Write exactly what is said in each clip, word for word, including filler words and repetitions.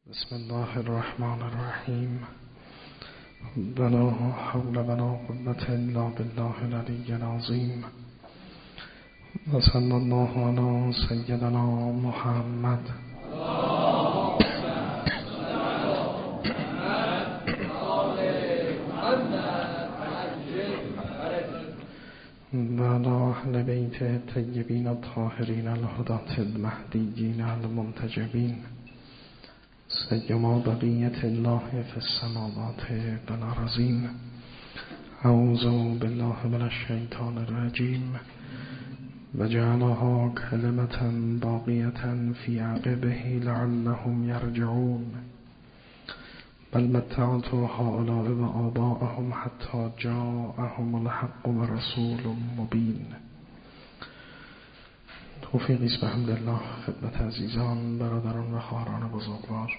بسم الله الرحمن الرحیم. ولا حول ولا قوة الا بالله العلی العظیم. و صلی الله علی سیدنا محمد. و علی اهل بیت الطیبین الطاهرین الهداة المهدیین المنتجبین سیما بقیت الله فی السماوات والارضین. اعوذ بالله من الشیطان الرجیم. و جعلها کلمة باقیة فی عقبه لعلهم یرجعون. بل متعت هؤلاء و آباءهم حتی جاءهم الحق و رسول مبین. توفیقی است بحمدالله خدمت عزیزان، برادران و خواهران بزرگوار.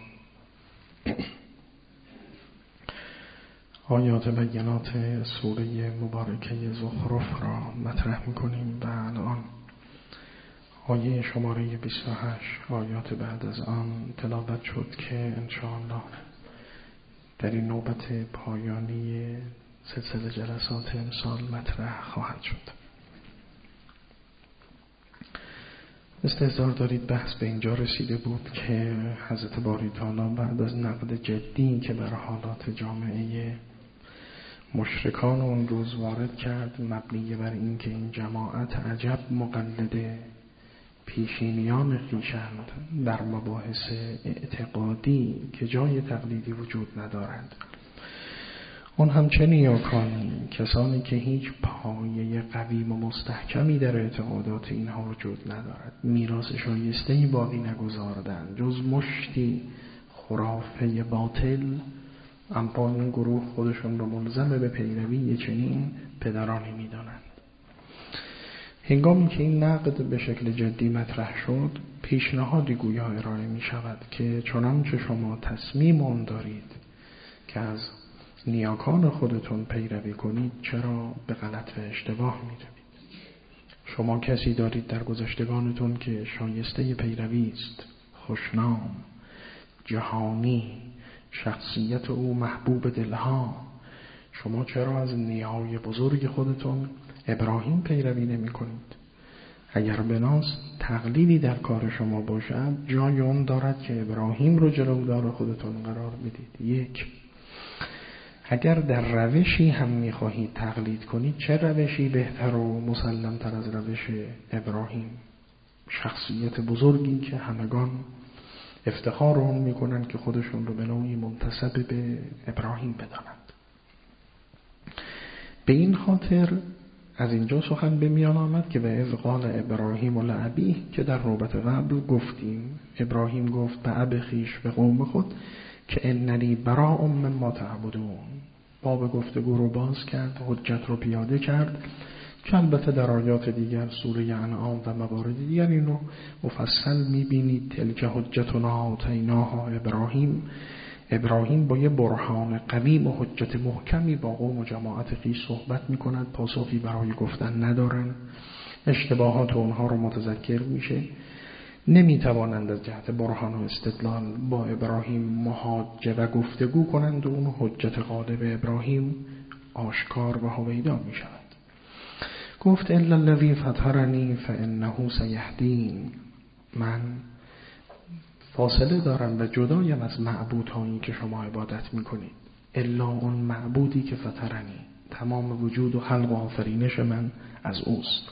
آیات بینات سوره مبارکه زخرف را مطرح می‌کنیم و الان آیه شماره بیست و هشت آیات بعد از آن تلاوت شد که انشاءالله در این نوبت پایانی سلسله جلسات امسال مطرح خواهد شد. استحضار دارید بحث به اینجا رسیده بود که حضرت باری تعالی بعد از نقد جدی که بر حالات جامعه مشرکان اون روز وارد کرد، مبنی بر این که این جماعت عجب مقلد پیشینیان خویشند در مباحث اعتقادی که جای تقلیدی وجود ندارند، اون هم چه نیاکانی، کسانی که هیچ پایه قویم و مستحکمی در اعتقادات اینها وجود ندارد، میراث شایسته‌ای باقی نگذاردند جز مشتی خرافه باطل، اما این گروه خودشون رو ملزم به پیروی چنین پدرانی میدانند. هنگامی که این نقد به شکل جدی مطرح شد، پیشنهادی گویا ارائه می شود که چنانچه شما تصمیم آن دارید که از نیاکان خودتون پیروی کنید، چرا به غلط و اشتباه می روید؟ شما کسی دارید در گذشتگانتون که شایسته پیروی است، خوشنام، جهانی، شخصیت او محبوب دلها. شما چرا از نیای بزرگ خودتون ابراهیم پیروی نمی کنید؟ اگر بناس تقلیدی در کار شما باشد، جای اون دارد که ابراهیم رو جلودار خودتون قرار بدید. یک، اگر در روشی هم می‌خواهید تقلید کنید، چه روشی بهتر و مسلم‌تر از روش ابراهیم؟ شخصیت بزرگی که همگان افتخار اون می‌کنند که خودشون رو به نوعی منتسب به ابراهیم بدانند. به این خاطر از اینجا سخن به میان آمد که به اذ قال ابراهیم لأبیه که در نوبت قبل گفتیم، ابراهیم گفت به اب خویش، به قوم خود، که اننی براء مما تعبدون. باب گفتگو رو باز کرد، حجت رو پیاده کرد که البته در آیات دیگر سوره انعام و موارد دیگر این رو مفصل میبینید. تلک حجتنا آتیناها ابراهیم. ابراهیم با یه برهان قویم و حجت محکمی با قوم و جماعت خویش صحبت میکند، پاسخی برای گفتن ندارن، اشتباهات اونها رو متذکر میشه، نمیتوانند از جهت برهان و استدلال با ابراهیم محاجه و گفتگو کنند و اون حجت غالب ابراهیم آشکار و هویدا می شود. گفت الا الذی فطرنی فانه سیهدین. من فاصله دارم و جدایم از معبودهایی که شما عبادت می کنید، الا اون معبودی که فطرنی، تمام وجود و خلق و آفرینش من از اوست.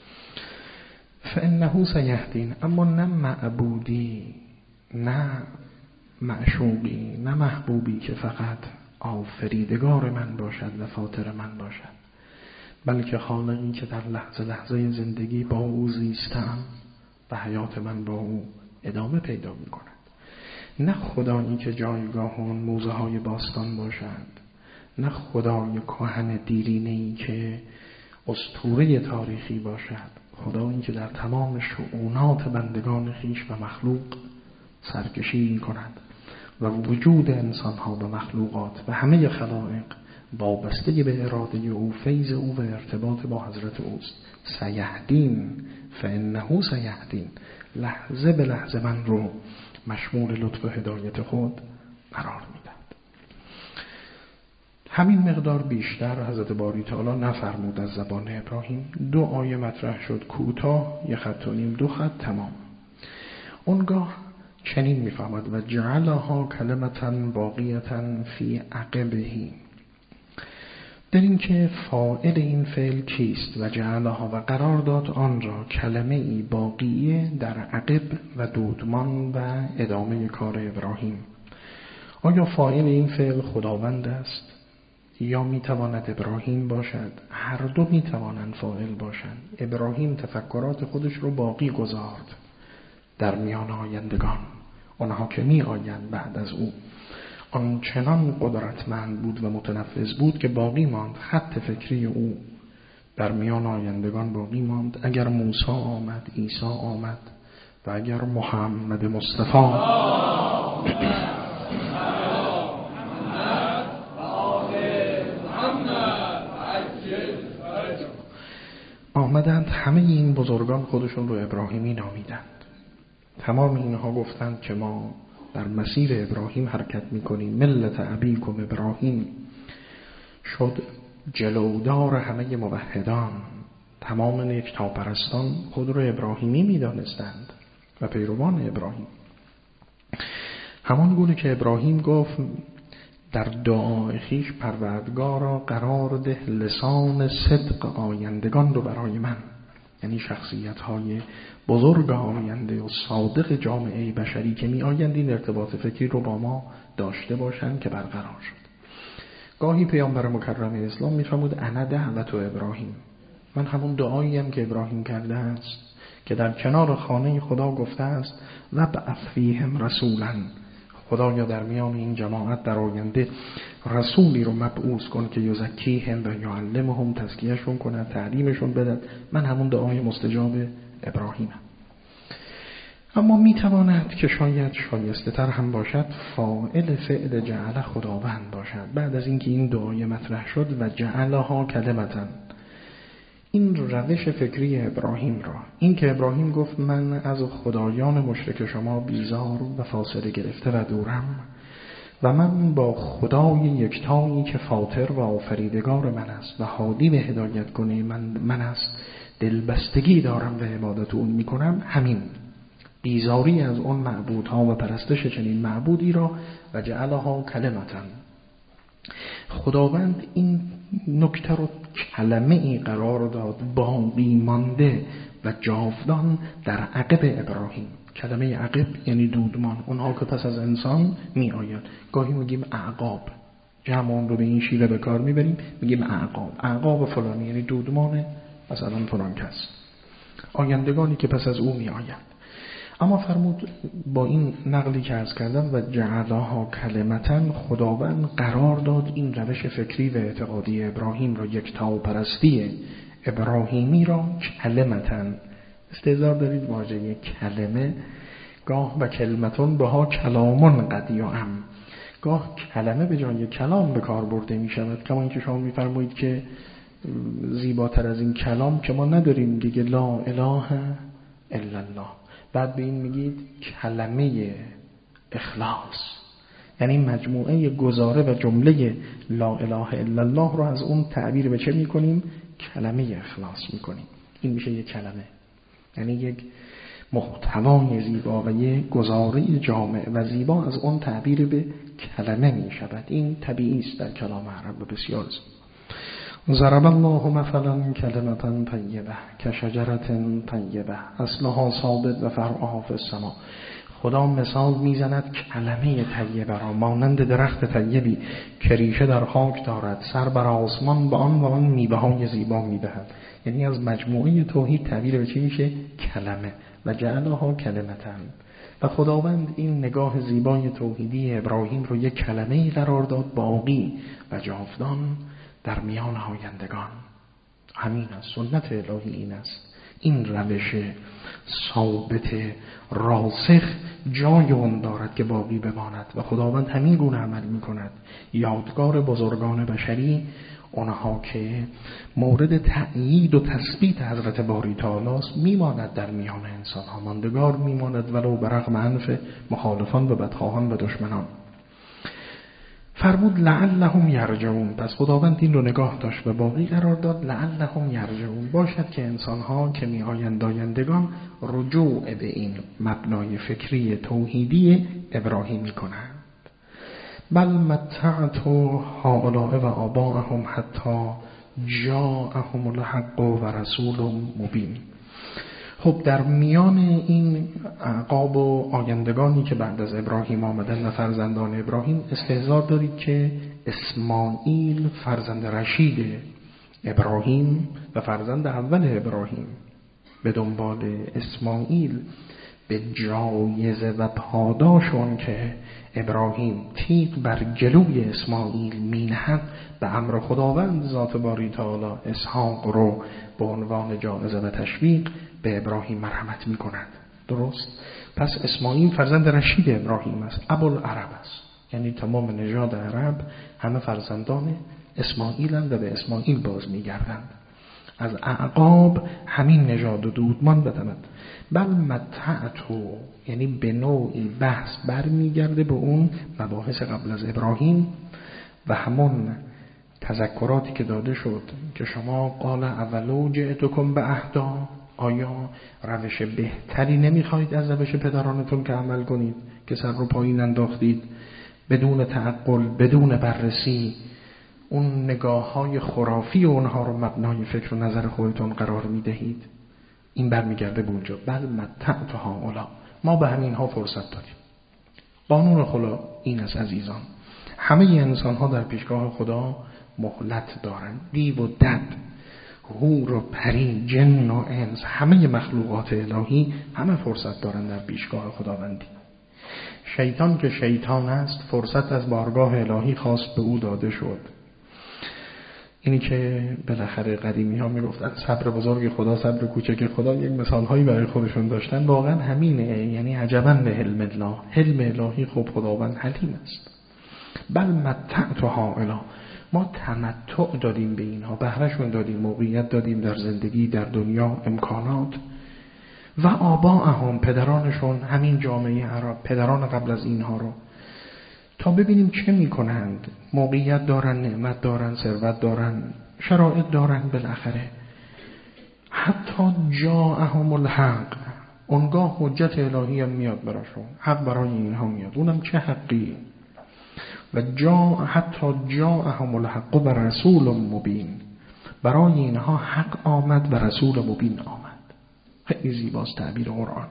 فانه سیهدین، اما نه معبودی، نه معشوقی، نه محبوبی که فقط آفریدگار من باشد و فاطر من باشد، بلکه خالقی که در لحظه لحظه زندگی با او زیستم و حیات من با او ادامه پیدا می کند. نه خدایی که جایگاه اون موزه های باستان باشد، نه خدای کهن دیرینه‌ای که اسطوره تاریخی باشد، خدایی که در تمام شؤونات بندگان خیش و مخلوق سرکشی می کند و وجود انسان ها به مخلوقات و همه خلائق وابسته به اراده او، فیض او و ارتباط با حضرت اوست. سیهدین، فانه سیهدین، لحظه به لحظه من رو مشمول لطف و هدایت خود قرار میداد. همین مقدار بیشتر حضرت باری تعالی نفرمود از زبان ابراهیم. دو آیه مطرح شد، کوتاه، یه خط و نیم، دو خط تمام. اونگاه چنین میفهمد و جعلها کلمتا باقیتا فی عقبهی. در این که فاعل این فعل کیست و جعلها و قرار داد آن را کلمه ای باقیه در عقب و دودمان و ادامه کار ابراهیم. آیا فاعل این فعل خداوند است یا میتواند ابراهیم باشد؟ هر دو میتوانند فاعل باشند. ابراهیم تفکرات خودش رو باقی گذارد در میان آیندگان، آنها که می آیند بعد از او. آنچنان قدرتمند بود و متنفذ بود که باقی ماند. خط فکری او در میان آیندگان باقی ماند. اگر موسی آمد، عیسی آمد و اگر محمد مصطفی آمدند، همه این بزرگان خودشون رو ابراهیمی نامیدند. تمام اینها گفتند که ما در مسیر ابراهیم حرکت میکنیم. ملت ابیکم ابراهیم شد جلودار همه موحدان. تمام یکتاپرستان خود رو ابراهیمی میدانستند و پیروان ابراهیم. همان گونه که ابراهیم گفت در دعای خویش پروردگارا قرار ده لسان صدق آیندگان رو برای من، یعنی شخصیت های بزرگ آینده و صادق جامعه بشری که می آیند این ارتباط فکری رو با ما داشته باشند که برقرار شد. گاهی پیامبر مکرم اسلام می فرمود انا دعوت ابراهیم، من همون دعایی هم که ابراهیم کرده است، که در کنار خانه خدا گفته است و بعث فیهم رسولا، خدایا در میان این جماعت در آینده رسولی رو مبعوث کن که یزکیهم و یعلمهم، تزکیهشون کنه، تعلیمشون بده. من همون دعای مستجاب ابراهیمم. اما میتواند که شاید شایسته تر هم باشد فاعل فعل جعل خداوند باشد. بعد از اینکه این دعای مطرح شد و جعلها کلمتن، این روش فکری ابراهیم را، این که ابراهیم گفت من از خدایان مشرک شما بیزار و فاصله گرفته و دورم و من با خدای یکتایی که فاطر و آفریدگار من است و هادی به هدایت کنه من, من است، دلبستگی دارم و عبادت اون میکنم. همین بیزاری از اون معبودها و پرستش چنین معبودی را و جعلها کلمتن، خداوند این نکته رو کلمه ای قرار داد باقی مانده و جاودان در عقب ابراهیم. کلمه عقب یعنی دودمان، اونها که پس از انسان می آید. گاهی میگیم اعقاب، جمع اون رو به این شیوه به کار میبریم، میگیم اعقاب، اعقاب فلانی یعنی دودمان مثلا فلان کس، آیندگانی که پس از او می آید. اما فرمود با این نقلی که عرض کردم و جعلها کلمتن، خداوند قرار داد این روش فکری و اعتقادی ابراهیم را، یکتا پرستی ابراهیمی را کلمتن. استحضار دارید واژه کلمه گاه و کلمتون بها کلامون قدیعم، گاه کلمه به جای کلام به کار برده می شود. کما اینکه شما می فرمایید که زیباتر از این کلام که ما نداریم دیگه، لا اله الا الله. بعد به این میگید کلمه اخلاص، یعنی مجموعه گزاره و جمله لا اله الا الله رو از اون تعبیر به چه میکنیم؟ کلمه اخلاص میکنیم. این میشه یک کلمه، یعنی یک محتوای زیبا و یک گزاره جامع و زیبا از اون تعبیر به کلمه میشود. این طبیعی است در کلام عرب و بسیار زیبا. ضرب الله مثلا کلمة طیبه کشجرة طیبه اصلها ثابت و فرعها فی السماء. خدا مثال میزند کلمه طیبه را مانند درخت طیبی که ریشه در خاک دارد، سر بر آسمان با آن و آن میوه های زیبا میدهد. یعنی از مجموعه توحید تعبیر به چی میشه؟ کلمه. و جعلها کلمتن، و خداوند این نگاه زیبای توحیدی ابراهیم رو یک کلمه‌ای قرار داد باقی و جاودان در میان آیندگان. همین است سنت الهی، این است این روش ثابت راسخ جای اون دارد که باقی بماند و خداوند همین گونه عمل میکند. یادگار بزرگان بشری اونها که مورد تأیید و تثبیت حضرت باری تعالی است میماند در میان انسان ها، ماندگار میماند ولو برغم انف مخالفان و بدخواهان و دشمنان. فرمود لعلهم یرجعون. پس خداوند این رو نگاه داشت و باقی قرار داد. لعلهم یرجعون، باشد که انسان ها که می آیند آیندگان رجوع به این مبنای فکری توحیدی ابراهیمی کنند. بل متعت هؤلاء و آباءهم حتی جاءهم الحق و رسول مبین. خب در میان این اعقاب و آیندگانی که بعد از ابراهیم آمدن و فرزندان ابراهیم استحضار دارید که اسماعیل فرزند رشید ابراهیم و فرزند اول ابراهیم به دنبال اسماعیل به جایزه و پاداشون که ابراهیم تیغ بر جلوی اسماعیل مینهد به امر خداوند ذات باری تعالی اسحاق رو به عنوان جایزه و تشویق به ابراهیم مرحمت می کند. درست؟ پس اسماعیل فرزند رشید ابراهیم است، ابوالعرب است، یعنی تمام نژاد عرب همه فرزندان اسماعیلند و به اسماعیل باز می گردند. از اعقاب همین نژاد و دودمان بدند. بل متعتو، یعنی به نوعی بحث بر می گرده به اون مباحث قبل از ابراهیم و همون تذکراتی که داده شد که شما قال اولو جئتکم به اهدا، آیا روش بهتری نمیخواهید از روش پدرانتون که عمل کنید که سر رو پایین انداختید بدون تعقل، بدون بررسی، اون نگاه های خرافی اونها رو مبنای فکر و نظر خودتون قرار میدهید؟ این برمیگرده به اونجا. بل متعت هؤلاء، ما به همین ها فرصت داریم. قانون خدا این است عزیزان، همه انسان ها در پیشگاه خدا مهلت دارند. دیو و دد، حور و پری، جن و انس، همه مخلوقات الهی همه فرصت دارند در پیشگاه خداوندی. شیطان که شیطان است فرصت از بارگاه الهی خواست به او داده شد. اینی که بالاخره قدیمی ها میگفتن صبر بزرگ خدا صبر کوچک خدا، یک مثال هایی برای خودشون داشتن، واقعا همینه. یعنی عجبا به حلم الله، حلم الهی خب خداوند حلیم است. بل متعت هؤلاء، ما تمتع دادیم به اینها، بهرهشون دادیم، موقعیت دادیم در زندگی، در دنیا، امکانات. و آباءهم، پدرانشون، همین جامعه عرب، پدران قبل از اینها رو، تا ببینیم چه میکنند. موقعیت دارن، نعمت دارن، ثروت دارن، شرایط دارن، بالاخره حتی جاءهم الحق، اونگاه حجت الهی هم میاد براشون، حق برای اینها میاد. اونم چه حقی؟ و جا حتی جاءهم الحق و رسول مبین، برای اینها حق آمد و رسول مبین آمد. خیلی زیباست تعبیر قرآن.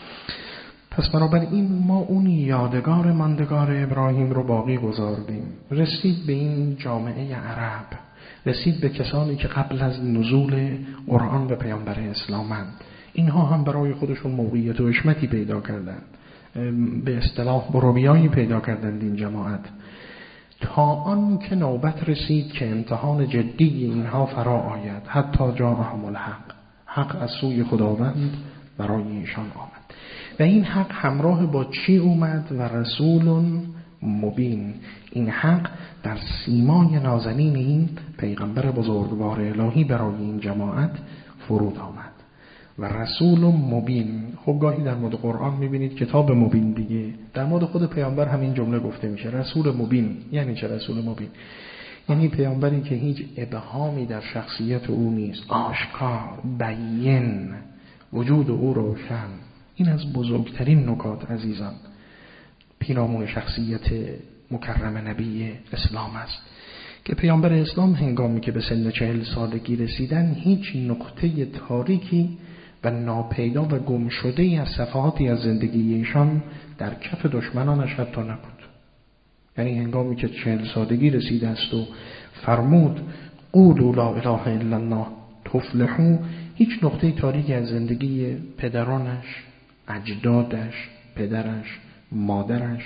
پس بنابراین ما اون یادگار ماندگار ابراهیم رو باقی گذاردیم. رسید به این جامعه عرب، رسید به کسانی که قبل از نزول قرآن به پیامبر اسلامند. اینها هم برای خودشون موقعیت و حشمتی پیدا کردند، به اصطلاح برویایی پیدا کردند این جماعت، تا آن که نوبت رسید که امتحان جدی اینها فرا آید. حتی جاءهم الحق، حق از سوی خداوند برای ایشان آمد. و این حق همراه با چی اومد؟ و رسول مبین. این حق در سیمای نازنین این پیغمبر بزرگوار الهی برای این جماعت فرود آمد. و رسول مبین. خب گاهی در مورد قرآن میبینید کتاب مبین دیگه، در مورد خود پیامبر همین جمله گفته میشه، رسول مبین. یعنی چه رسول مبین؟ یعنی پیامبری که هیچ ابهامی در شخصیت او نیست، آشکار، بیان، وجود او روشن. این از بزرگترین نکات عزیزان پیرامون شخصیت مکرم نبی اسلام است که پیامبر اسلام هنگامی که به سن چهل سالگی رسیدن هیچ نقطه تاریکی و ناپیدا و گم شده از صفحاتی از زندگی ایشان در کف دشمنانش حتی نبود. یعنی هنگامی که چهل سالگی رسیده است و فرمود قولوا لا اله الا الله تفلحوا، هیچ نقطه تاریکی از زندگی پدرانش، اجدادش، پدرش، مادرش،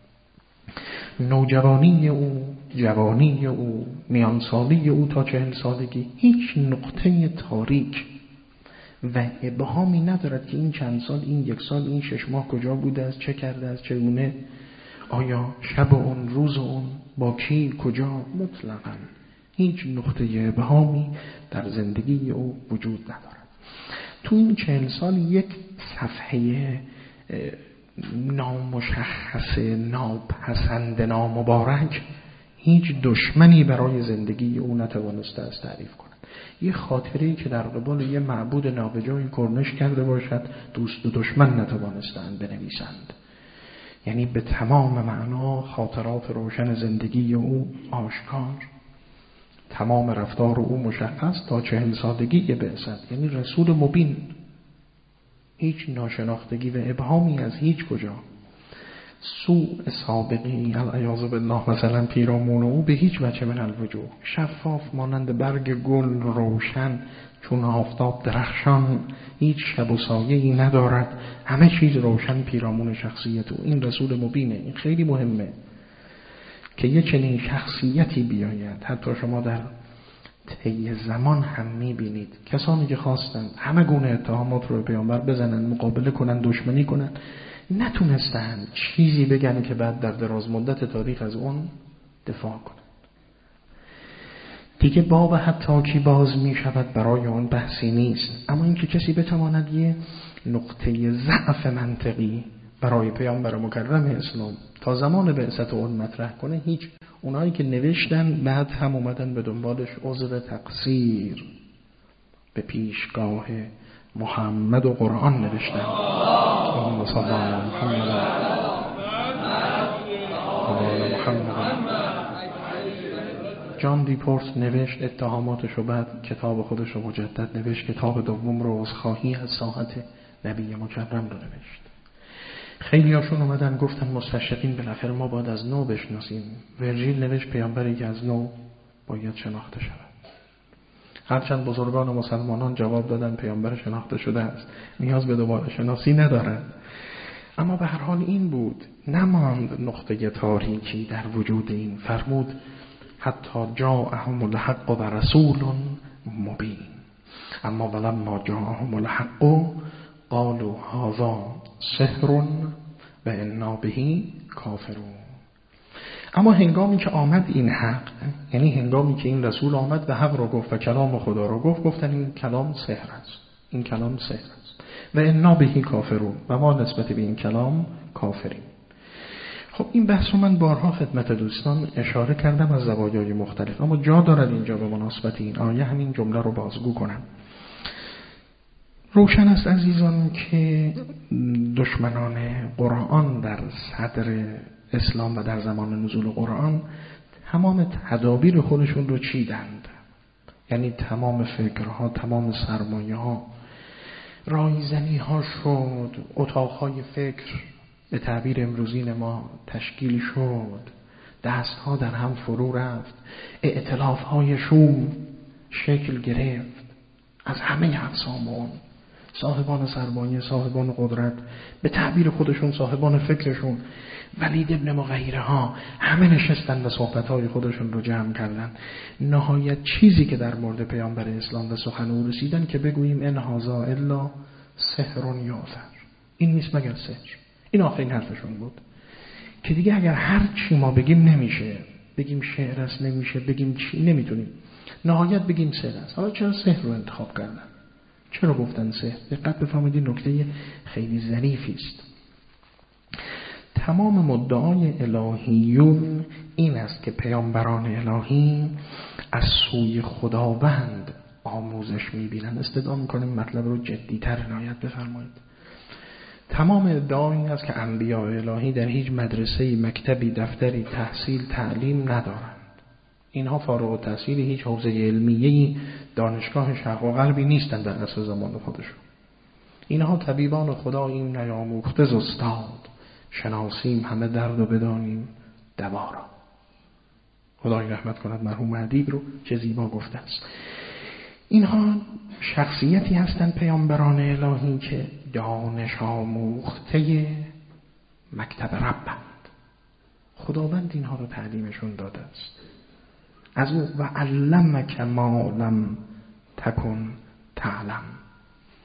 نوجوانی او، جوانی او، میانسالی او تا چهل سالگی، هیچ نقطه تاریک و ابهامی ندارد که این چند سال، این یک سال، این شش ماه کجا بوده است، چه کرده است، چگونه، آیا شب اون، روز اون، با کی، کجا. مطلقاً هیچ نقطه ابهامی در زندگی او وجود ندارد. تو این چهل سال یک صفحه نامشخص، ناپسند، نامبارک هیچ دشمنی برای زندگی او نتوانسته است تعریف کند. یه خاطره‌ای که در قبال یه معبود نابجایی کرنش کرده باشد دوست و دشمن نتوانستند بنویسند. یعنی به تمام معنا خاطرات روشن زندگی او آشکار، تمام رفتار او مشخص تا چهل سالگی بعثت، یعنی رسول مبین، هیچ ناشناختگی و ابهامی از هیچ کجا. سوء سابقی العیاذ بالله مثلا پیرامون او به هیچ وجه من الوجوه، شفاف مانند برگ گل، روشن چون آفتاب، درخشان، هیچ شب و سایه‌ای ندارد، همه چیز روشن پیرامون شخصیت او. این رسول مبینه. این خیلی مهمه که یه چنین شخصیتی بیاید. حتی شما در طی زمان هم میبینید کسانی که خواستند همه گونه اتهامات رو به پیامبر بزنن، مقابله کنن، دشمنی کنن، نتونستند چیزی بگن که بعد در دراز مدت تاریخ از اون دفاع کنن. دیگه باب حتی کی باز می شود برای اون بحثی نیست. اما اینکه کسی بتواند یه نقطه ضعف منطقی برای پیامبر مکرم اسلام تا زمان بعثت اون مطرح کنه، هیچ. اونایی که نوشتن بعد هم اومدن به دنبالش عذر تقصیر به پیشگاه محمد و قرآن نوشتن. اللهم صل علی محمد و محمد. جان دیپورت نوشت اتهاماتشو، بعد کتاب خودش رو مجدد نوشت، کتاب دوم رو عذرخواهی از ساحت نبی مکرم رو نوشت. خیلی هاشون اومدن گفتن مستشرقین بالاخره ما باید از نو بشناسیم. ورژیل نوشت پیامبری که از نو باید شناخته شود. هرچند بزرگان و مسلمانان جواب دادن پیامبر شناخته شده است، نیاز به دوباره شناسی ندارد. اما به هر حال این بود، نماند نقطه تاریکی در وجود این. فرمود حتی جاءهم الحق و رسول مبین، اما ولما جاءهم الحق قالوا هذا سحر و انا به کافرون. اما هنگامی که آمد این حق، یعنی هنگامی که این رسول آمد و حق رو گفت و کلام خدا رو گفت، گفتن این کلام سحر است، این کلام سحر است و انا به کافرون، و ما نسبت به این کلام کافریم. خب این بحث رو من بارها خدمت دوستان اشاره کردم از زوایای مختلف، اما جا دارد اینجا به مناسبت این آیه همین جمله رو بازگو کنم. روشن است عزیزان که دشمنان قرآن در صدر اسلام و در زمان نزول قرآن تمام تدابیر خودشون رو چیدند. یعنی تمام فکرها، تمام سرمایه ها، رایزنی ها شد، اتاقهای فکر به تعبیر امروزین ما تشکیل شد، دست ها در هم فرو رفت، ائتلاف های شوم شکل گرفت از همه اقسام اون. صاحبان سرمایه، صاحبان قدرت، به تعبیر خودشون صاحبان فکرشون، ولید ابن مغیره ها، همه نشستن و صحبتهای خودشون رو جمع کردن. نهایت چیزی که در مورد پیامبر اسلام و سخن او رسیدن که بگوییم ان هذا الا سحر یؤثر، این نیست مگر سحر. این آخرین حرفشون بود که دیگه اگر هر چی ما بگیم نمیشه، بگیم شعر است نمیشه، بگیم چی نمیتونیم، نهایت بگیم سحر است. حالا چرا سحر رو انتخاب کردن؟ چرا گفتن سحر؟ دقت بفرمایید، این نکته خیلی ظریفی است. تمام مدعای الهیون این است که پیامبران الهی از سوی خداوند آموزش می‌بینند. استدعا می‌کنیم مطلب رو جدی‌تر عنایت بفرمایید. تمام ادعا این است که انبیاء الهی در هیچ مدرسه‌ای، مکتبی، دفتری تحصیل، تعلیم ندارند. اینها فارغ التحصیل هیچ حوزه علمیه‌ای، دانشگاه شرق و غربی نیستند در عصر زمان خودشون. اینها طبیبان خدا این نیاموخته ز استاد، شناسیم همه درد و بدانیم دوا را. خدای رحمت کند مرحوم ادیب رو، چه زیبا گفته است. اینها شخصیتی هستند پیامبران الهی که دانش آموخته مکتب ربند. خداوند اینها رو تعلیمشون داده است. از او و علمک ما لم تکن تعلم.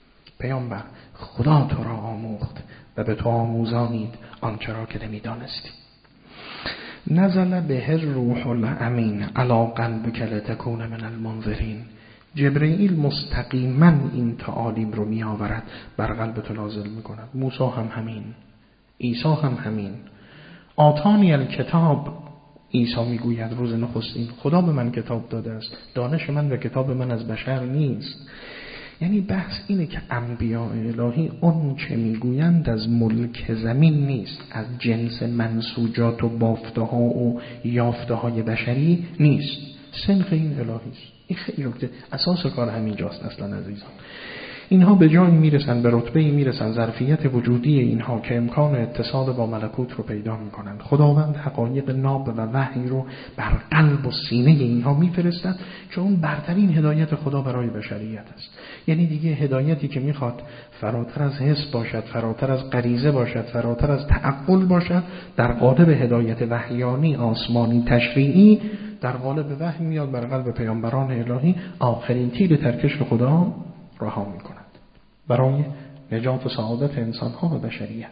پیامبر خدا تو را آموخت و به تو آموزانید آنچه را که نمی‌دانستی. نزل به الروح الامین علی قلبک لتکون من المنذرین. جبرئیل مستقیما این تعالیم رو می آورد بر قلب تو نازل می کند. موسی هم همین، عیسی هم همین. آتانی الکتاب، عیسی می گوید روز نخستین خدا به من کتاب داده است، دانش من و کتاب من از بشر نیست. یعنی بحث اینه که انبیاء الهی اون چه میگویند از ملک زمین نیست، از جنس منسوجات و بافته ها و یافته های بشری نیست، سنخ این الهی است. این خیلی نکته اساس کار همینجاست اصلا عزیزان. اینها به جایی میرسن، به رتبه‌ای میرسن، ظرفیت وجودی اینها که امکان اتصال با ملکوت رو پیدا میکنند. خداوند حقایق ناب و وحی رو بر قلب و سینه اینها میفرستد که اون برترین هدایت خدا برای بشریت است. یعنی دیگه هدایتی که میخواد فراتر از حس باشد، فراتر از غریزه باشد، فراتر از تعقل باشد، در قالب هدایت وحیانی، آسمانی، تشریعی، در قالب وحی میاد بر قلب پیامبران الهی. آخرین تیر ترکش خدا رها می کند برای نجات و سعادت انسان‌ها و بشریت.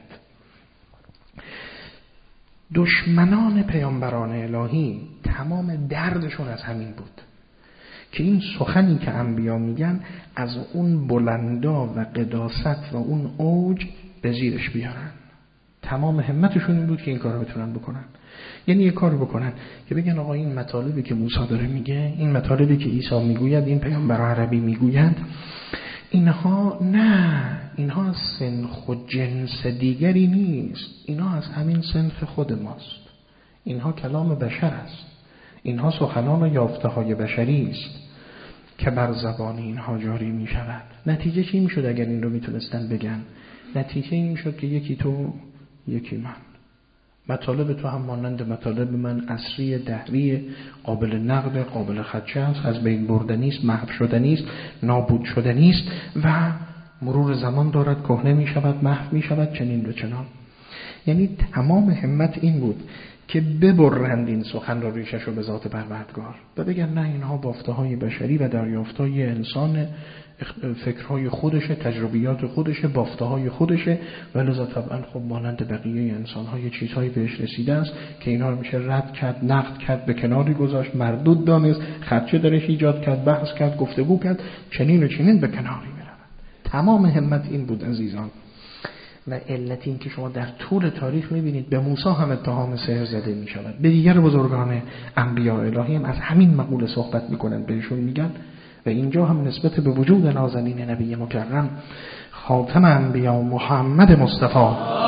دشمنان پیامبران الهی تمام دردشون از همین بود که این سخنی که انبیا میگن از اون بلندا و قداست و اون اوج به زیرش بیارن. تمام همتشون این بود که این کار رو بتونن بکنن. یعنی یه کار بکنن که بگن آقا این مطالبی که موسی داره میگه، این مطالبی که عیسی میگوید، این پیامبر عربی میگویند، اینها نه، اینها از سنخ و جنس دیگری نیست، اینها از همین سنخ خود ماست، اینها کلام بشر است، اینها سخنان و یافته های بشری است که بر زبان اینها جاری می شود. نتیجه چی می شد اگر این رو می تونستن بگن؟ نتیجه این شد که یکی تو یکی من، مطالب تو هم مانند مطالب من، عصری، دهری، قابل نقد، قابل خدشه است، از بین بردنی است، محو شدنی است، نابود شدنی است و مرور زمان دارد، کهنه می شود، محو می شود، چنین و چنان. یعنی تمام همت این بود که ببرند این سخن را ریشش رو به ذات پروردگار و بگن نه، اینها بافته های بشری و دریافت های انسان، فکرهای خودشه، تجربیات خودشه، بافته های خودشه و لذا طبعا خب مانند بقیه انسان های چیزهایی بهش رسیده است که اینها رو میشه رد کرد، نقد کرد، به کناری گذاشت، مردود دانست، خدشه درش ایجاد کرد، بحث کرد، گفتگو کرد، چنین و چنین به کناری میرود. تمام همت این بود عزیزان. و علت این که شما در طول تاریخ میبینید به موسی هم اتهام سحر زده میشود، به دیگر بزرگان انبیاء الهی هم از همین مقوله صحبت میکنن، بهشون میگن. و اینجا هم نسبت به وجود نازنین نبی مکرم خاتم انبیا محمد مصطفی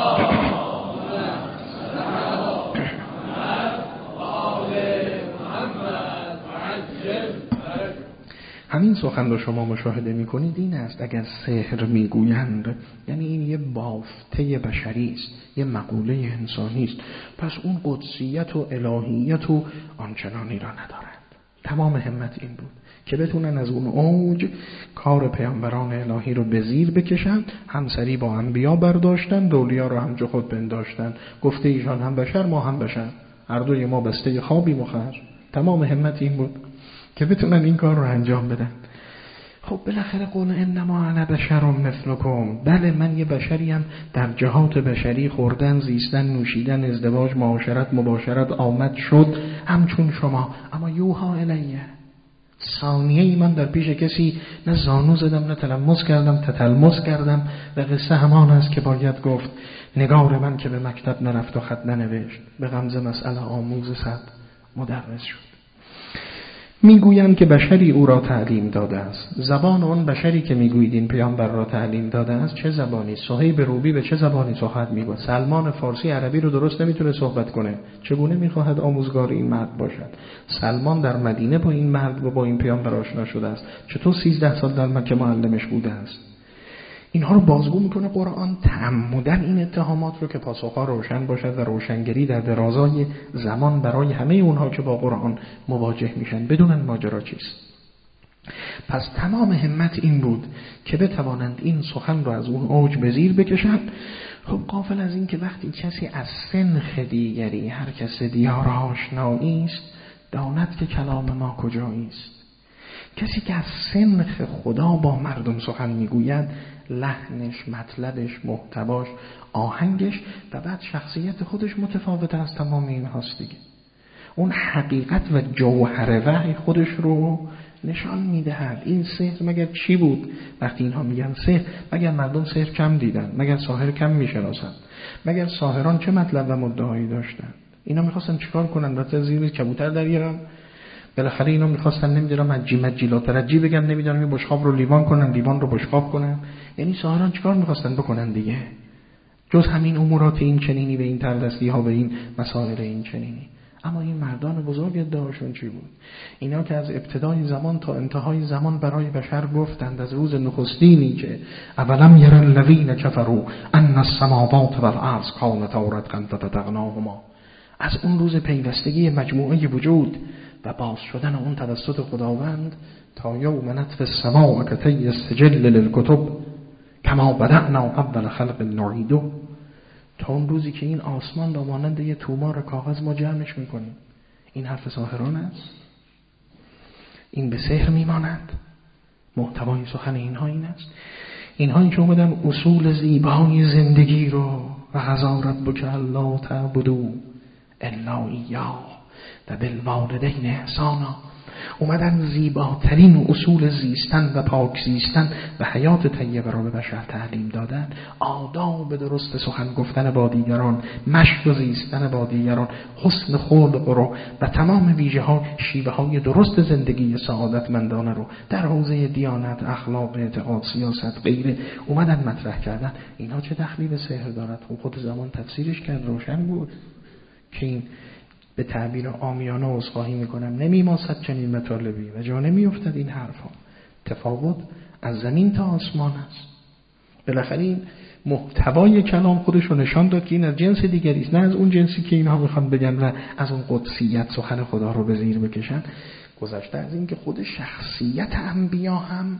همین سخن رو شما مشاهده میکنید این است. اگر سحر میگویند یعنی این یه بافته بشری است، یه مقوله انسانی است، پس اون قدسیت و الهیت و آنچنانی را ندارند. تمام همت این بود که بتونن از اون اوج کار پیامبران الهی رو به زیر بکشن، همسری با انبیا برداشتن، دولیا رو همجا خود بنداشتن، گفته ایشان هم بشر ما هم بشر، هر دوی ما بسته خوابی مخر. تمام همت این بود که بتونن این کار رو انجام بدن. خب بالاخره قول انما انا بشر مثلکم، بله من یه بشریم، در جهات بشری خوردن، زیستن، نوشیدن، ازدواج، معاشرت، مباشرت آمد شد همچون شما، اما یوها الیه، ثانیه ای من در پیش کسی نه زانو زدم، نه تلمس کردم، تتلمس کردم. و قصه همان است که باید گفت نگار من که به مکتب نرفت و خط ننوشت، به غمزه مسئله آموز صد مدرس شد. میگویند که بشری او را تعلیم داده است. زبان اون بشری که میگویید این پیامبر را تعلیم داده است چه زبانی؟ صهیب رومی به چه زبانی صحبت میگوید؟ سلمان فارسی عربی رو درست نمیتونه صحبت کنه، چگونه میخواهد آموزگار این مرد باشد؟ سلمان در مدینه با این مرد و با این پیامبر آشنا شده است، چطور سیزده سال در مکه معلمش بوده است؟ اینها رو بازگو میکنه قرآن تعمدن این اتهامات رو که پاسخها روشن باشد و روشنگری در درازای زمان برای همه اونها که با قرآن مواجه میشن بدونن ماجرا چیست. پس تمام همت این بود که بتوانند این سخن رو از اون اوج به زیر بکشن. خب غافل از این که وقتی کسی از سنخ دیگری هر کس دیار آشنایی است، داند که کلام ما کجایی است. کسی که از سنخ خدا با مردم سخن میگوید، لحنش، مطلبش، محتواش، آهنگش و بعد شخصیت خودش متفاوت از تمام این هاست دیگه. اون حقیقت و جوهر وحی خودش رو نشان میدهد. این سحر مگر چی بود؟ وقتی اینها میگن سحر، مگر مردم سحر کم دیدن؟ مگر ساحر کم میشناسن؟ مگر ساحران چه مطلب و مدعایی داشتن؟ اینا میخواستن چیکار کنن؟ بعد زیر کبوتر درگیرن. بالاخره اینا میخواستن نمیدونم مجی مجیلات رجی بگن، نمیدونم این بشقاب رو لیوان کنن، لیوان رو بشقاب کنن. یعنی ساحران چیکار میخواستن بکنن دیگه؟ جز همین امورات این چنینی به این تردستی ها، به این مسائل این چنینی. اما این مردان بزرگ ادعاشون چی بود؟ اینا که از ابتدای زمان تا انتهای زمان برای بشر گفتند، از روز نخستینی که اولم یرى الذین کفروا ان السماوات والارض کانتا رتقا ففتقناهما، از اون روز پیوستگی مجموعه وجود و باز شدن اون توسط خداوند تا یوم نطف السماء کطی السجل للکتب کما بدأنا اول خلق نعیده، تا اون روزی که این آسمان را مانند یه تومار کاغذ ما جمعش میکنیم. این حرف ساحران است؟ این به سحر میماند؟ محتوای سخن اینها این است. اینهایی که اومدن اصول زیبای زندگی رو و قضا ربک الا تعبدوا الا ایاه و بالوالدین احسانا، اومدن زیباترین اصول زیستن و پاک زیستن و حیات طیبه را به بشر تعلیم دادن. آداب درست سخن گفتن با دیگران، مشق و زیستن با دیگران، حسن خلق رو و تمام ویژه ها، شیوه های درست زندگی سعادتمندانه رو در حوزه دیانت، اخلاق، اعتقاد، سیاست غیره اومدن مطرح کردن. اینا چه دخلی به سحر دارد؟ خود زمان تفسیرش کرد، روشن بود که این به تعبیر عامیانه عذرخواهی میکنم نمیماسد چنین مطالبی و جا نمیافتد این حرفا. تفاوت از زمین تا آسمان است. بالاخره این محتوای کلام خودش رو نشان داد که این از جنس دیگری است، نه از اون جنسی که اینها میخوان بگن و از اون قدسیت سخن خدا رو به زیر بکشن. گذشته از این که خود شخصیت انبیا هم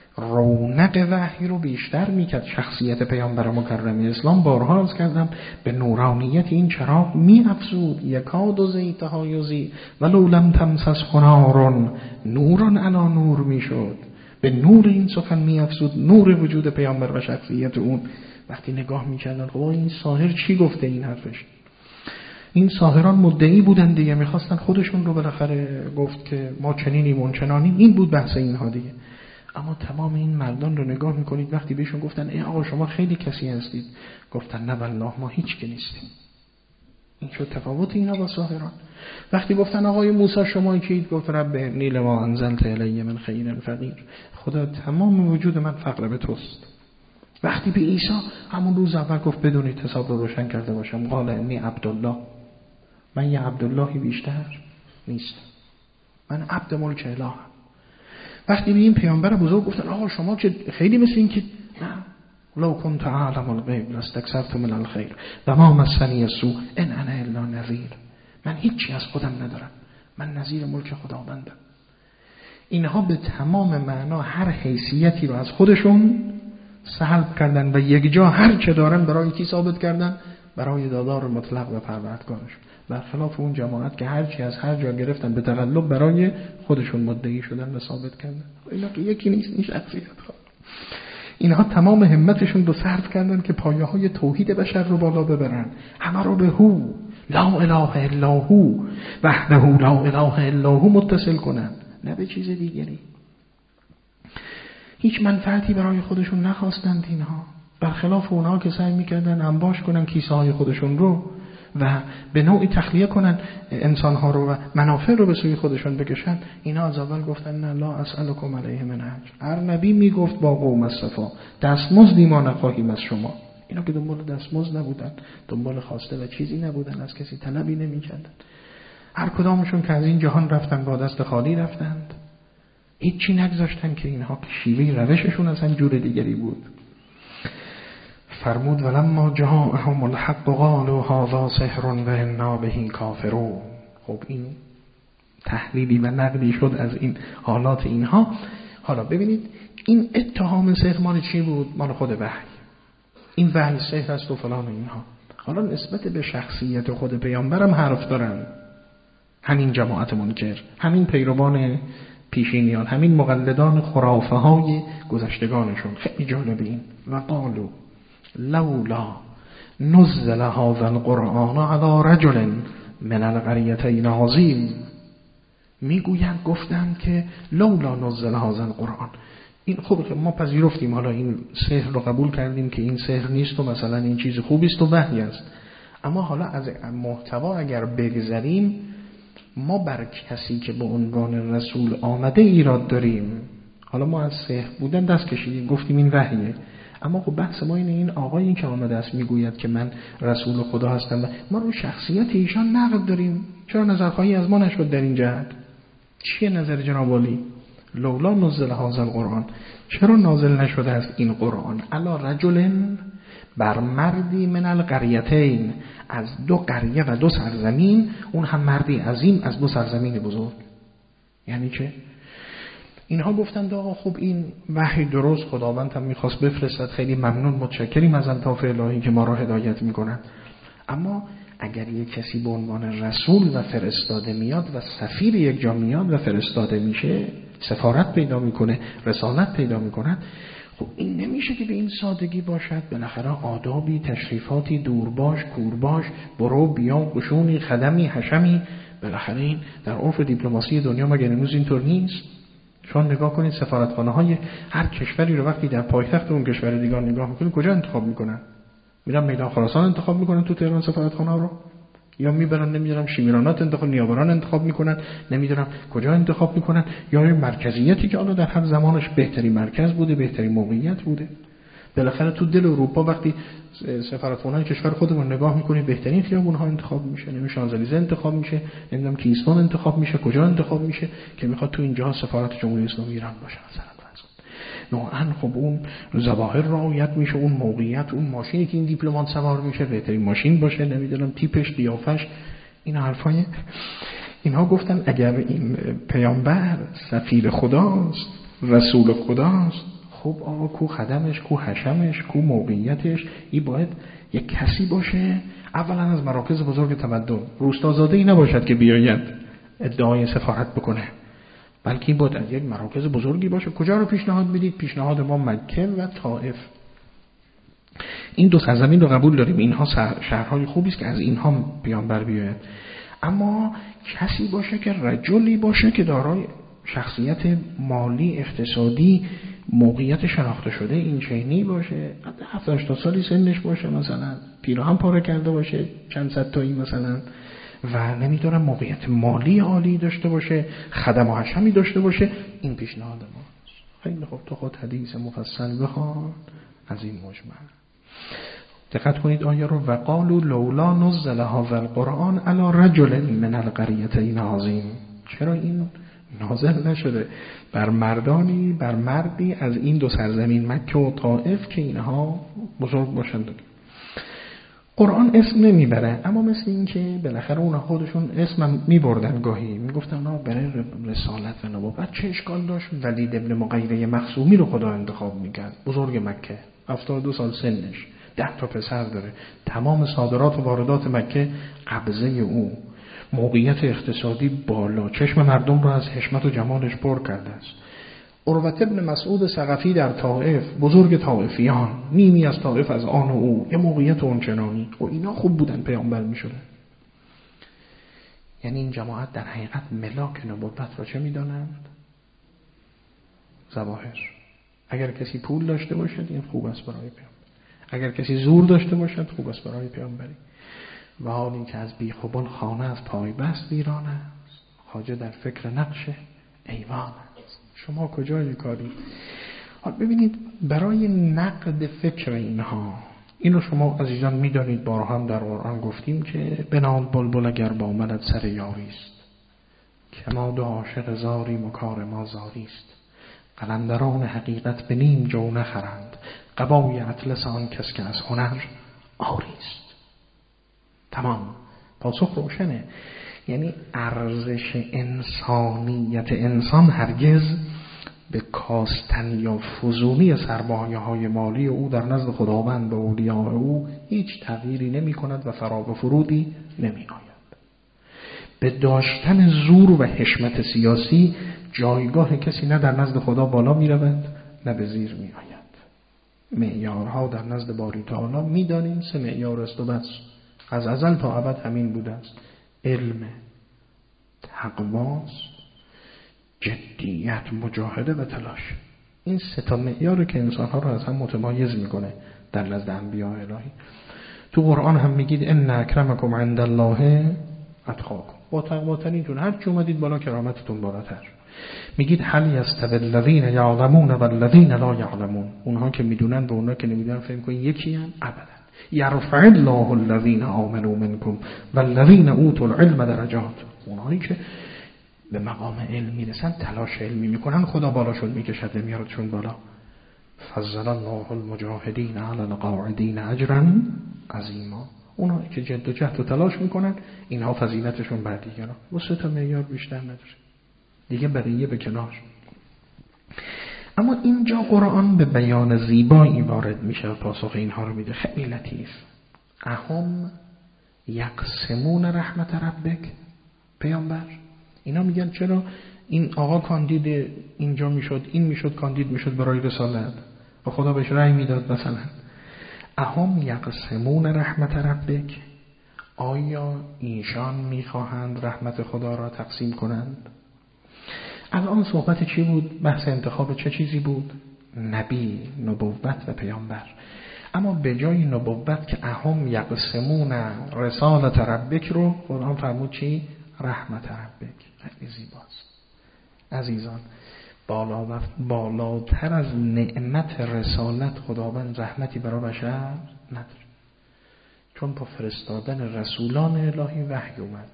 رونق وحی رو بیشتر میکرد. شخصیت پیامبر مکرم اسلام بارها عرض کردم به نورانیت این چراغ میافزود. یکاد و زیتها یضیء ولو لم تمسسه نار نورا علی نور میشد. به نور این سخن میافزود، نور وجود پیامبر و شخصیت اون. وقتی نگاه میکردن خب این ساحر چی گفته این حرفش؟ این ساحران مدعی بودن دیگه، میخواستن خودشون رو بالاخره گفت که ما چنینیم اون چنانیم. این بود بحث اینها دیگه. اما تمام این مردان رو نگاه میکنید وقتی بهشون گفتن ای آقا شما خیلی کسی هستید، گفتن نه والله ما هیچ کی نیستیم. این شد تفاوت اینا با ساحران. وقتی گفتن آقای موسی شما کیید، گفت رب نیل ما انزلت الی من خیر فقیر، خدا تمام وجود من فقر به توست. وقتی به عیسی همون روز اول گفت بدونید حساب رو روشن کرده باشم، قال انی عبدالله، من یه عبداللهی بیشتر نیست، من عبد ملک الهام. وقتی به این پیامبر بزرگ گفتن آقا شما که خیلی مثل این که نه لو کنت اعلم الغیب لاستکثرت من الخیر و ما مسنی السوء ان انا الا نذیر، من هیچی از خودم ندارم، من نذیر ملک خداوندم. اینها به تمام معنا هر حیثیتی رو از خودشون سلب کردن و یک جا هر چه دارن برای کی ثابت کردن؟ برای دادار مطلق و پروردگارشون. برخلاف اون جماعت که هر چی از هر جا گرفتن به تقلب برای خودشون مدعی شدن و ثابت کردن. اینا که یکی نیست این شخصیت ها. اینها تمام همتشون رو صرف کردن که پایه های توحید بشر رو بالا ببرن. همه رو به هو لا اله الا هو وحده لا اله الا هو متصل کنن، نه به چیز دیگری. هیچ منفعتی برای خودشون نخواستند اینها، برخلاف اونها که سعی میکردن انباش کنن کیسه های خودشون رو و به نوعی تخلیه کنن انسانها رو و منافع رو به سوی خودشون بکشن. اینا از اول گفتن نه لا اسألکم علیه من اجر. هر نبی میگفت با قوم الصفا دستمزدی ما نخواهیم از شما. اینا که دنبال دستمزد نبودن، دنبال خواسته و چیزی نبودن، از کسی طلبی نمیکردن. هر کدامشون که از این جهان رفتن با دست خالی رفتند، هیچی نگذاشتن که اینها شیوه روششون اصلا جور دیگری بود. فرمود ولما جاءهم الحق قالوا هذا سحر و انا به کافرون. خب این تحلیلی و نقلی شد از این حالات اینها. حالا ببینید این اتهام سحر مال چی بود؟ مال خود وحی. این وحی سحر است و فلان اینها. حالا نسبت به شخصیت خود پیامبرم حرف دارن همین جماعت منکر، همین پیروان پیشینیان، همین مقلدان خرافه های گذشتگانشون. خیلی جالب این. و قالوا لولا نزل هذا القرآن على رجل من القریتین عظیم. میگویند گفتند که لولا نزل هذا القرآن. این خب ما پذیرفتیم، حالا این سحر رو قبول کردیم که این سحر نیست و مثلا این چیز خوبی است و وحی است، اما حالا از محتوا اگر بگذریم، ما بر کسی که به عنوان رسول آمده ایراد داریم. حالا ما از سحر بودن دست کشیدیم، گفتیم این وحیه، اما خب بحث ما اینه این آقایی که آمده است میگوید که من رسول خدا هستم و ما رو شخصیت ایشان نقد داریم، چرا نظرخواهی از ما نشد در این جهت؟ چیه نظر جناب عالی؟ لولا نزل هذا القرآن، چرا نازل نشده است این قرآن علی رجل، بر مردی من القریتین، از دو قریه و دو سرزمین، اون هم مردی عظیم از دو سرزمین بزرگ. یعنی چه؟ اینها گفتند آقا خب این وحی درست خداوند هم میخواست بفرستد، خیلی ممنون متشکریم از الطاف الهی که ما را هدایت میکنند، اما اگر یک کسی به عنوان رسول و فرستاده میاد و سفیر یک جا میاد و فرستاده میشه، سفارت پیدا میکنه، رسالت پیدا میکنه، خب این نمیشه که به این سادگی باشد. بالاخره آدابی، تشریفاتی، دورباش، کورباش، برو بیا، قشونی، خدمی، حشمی، بالاخره این در عرف دیپلماسی دنیا مگر امروز اینطور نیست؟ شما نگاه کنید سفارتخانه های هر کشوری رو وقتی در پایتخت اون کشور دیگر نگاه میکنید کجا انتخاب میکنن؟ میرن میدان خراسان انتخاب میکنن تو تهران سفارتخانه رو، یا میبرن نمیدونم شیمیرانات انتخاب، نیاوران انتخاب میکنن، نمیدونم کجا انتخاب میکنن، یا مرکزیتی که حالا در هر زمانش بهترین مرکز بوده، بهترین موقعیت بوده. بالاخره تو دل اروپا وقتی سفارتخانه کشور خودمون نگاه میکنید بهترین خیابون ها انتخاب میشه، نمیدونم شانزلیزه انتخاب میشه، نمیدونم کینگستون انتخاب میشه، کجا انتخاب میشه که میخواد تو اینجا سفارت جمهوری اسلامی ایران باشه مثلا. نوعاً خب اون ظواهر رعایت میشه، اون موقعیت، اون ماشینی که این دیپلمات سوار میشه بهترین ماشین باشه، نمیدونم تیپش، قیافش، این حرفای اینها. گفتن اگر این پیامبر سفیر خداست، رسول خداست، خب آقا کو خدمش، کو حشمش، کو موقعیتش، این باید یک کسی باشه اولا از مراکز بزرگ تمدن، روستازاده ای نباشد که بیاید ادعای سفارت بکنه، بلکه این باید یک مراکز بزرگی باشه. کجا رو پیشنهاد میدید؟ پیشنهاد ما مکه و طائف. این دو سرزمین رو قبول داریم، اینها شهرهای خوبی است که از اینها پیامبر بیاید، اما کسی باشه که رجلی باشه که دارای شخصیت مالی، اقتصادی، موقعیت شناخته شده، این چینی باشه، هفتاد هشتاد سالی سنش باشه، مثلا پیراهن پاره کرده باشه چند صد تایی مثلا، و نمیدونم موقعیت مالی عالی داشته باشه، خدم و حشمی داشته باشه. این پیشنهاد ماست. خیلی خوب، تو خود حدیث مفصل بخوان از این مجمل. دقت کنید آیه رو. وقالوا لولا نزل هذا القرآن علی رجل من القریتین عظیم. چرا این نازل نشده بر مردانی، بر مردی از این دو سرزمین مکه و طائف که اینها بزرگ باشند؟ قرآن اسم نمیبره، اما مثل این که بالاخره اونها خودشون اسم میبردن، گاهی میگفتن نه برای رسالت و نبوت چه اشکال داشت ولید ابن مغیره مخزومی رو خدا انتخاب میکرد، بزرگ مکه، هفتاد و دو سال سنش، ده تا پسر داره، تمام صادرات و واردات مکه قبضه او، موقعیت اقتصادی بالا، چشم مردم رو از حشمت و جمالش پر کرده است. عروة ابن مسعود ثقفی در طائف، بزرگ طائفیان، نیمی از طائف از آن و او، یه موقعیت اونچنانی، و اینا خوب بودن پیامبر میشدن. یعنی این جماعت در حقیقت ملاک نبوت را چه میدانند؟ ظواهر. اگر کسی پول داشته باشد این خوب است برای پیامبر، اگر کسی زور داشته باشد خوب است برای پیامبری. و حالی که از بیخوبان خانه از پای بست ویران است، خواجه در فکر نقش ایوان است. شما کجای کاری؟ حالا ببینید برای نقد فکر اینها، اینو شما عزیزان میدانید، بارها هم در قرآن گفتیم که بنال بلبل اگر با آمدت سر یاری است، که ما دو عاشق زاری مکار ما زاری است. قلندران حقیقت به نیم جو نخرند، قبای اطلس آن کس که از هنر آری است. تمام، پاسخ روشنه. یعنی ارزش انسانیت انسان هرگز به کاستن یا فزونی سرمایه های مالی او در نزد خداوند و اولیاء او هیچ تغییری نمی کند و فراب و فرودی نمی آید. به داشتن زور و حشمت سیاسی جایگاه کسی نه در نزد خدا بالا می رود نه به زیر می آید. معیارها در نزد باری تعالی می دانیم سه معیار است و بس. از ازل تا ابد همین بوده است: علم، تقواست، جدیت، مجاهده و تلاش. این سه تا معیاری که انسان‌ها رو از هم متمایز میکنه در نزد انبیاء الهی. تو قرآن هم میگید ان اکرمکم عند الله اتقاکم. با تقواترینتون هر چی اومدید بالا کرامتتون بالاتر. میگید هل یستوی الذین یعلمون والذین لا یعلمون. اونها که میدونن به اونها که نمیدونن فهم کنین یکی ان؟ ابدا. یرفع الله الذین آمنوا منکم والذین اوتوا العلم درجات. اونهایی که به مقام علم میرسن تلاش علمی میکنن، خدا بالاشون میکشد میاردشون بالا. فضل الله المجاهدین علی القاعدین اجرا عظیما. اونهایی که جد و جهد و تلاش میکنن اینها فضیلتشون بر دیگران. و سه تا معیار بیشتر نداره دیگه، بقیه به کنار. اما اینجا قرآن به بیان زیبایی وارد میشه و پاسخ اینها رو میده، خیلی لطیف. اهم یقسمون رحمت ربک. پیامبر اینا میگن چرا این آقا کاندید اینجا میشد، این میشد کاندید میشد برای رسالت و خدا بهش رأی میداد مثلا. اهم یقسمون رحمت ربک. آیا ایشان میخواهند رحمت خدا را تقسیم کنند؟ الان صحبت چی بود؟ بحث انتخاب چه چیزی بود؟ نبی، نبوت و پیامبر. اما به جای نبوت که اهم یقسمون رسالت ربک رو قرآن فرمود چی؟ رحمت ربک. خیلی زیباست عزیزان. بالا و بالاتر از نعمت رسالت خداوند رحمتی برای بشر نداره، چون با فرستادن رسولان الهی وحی اومد.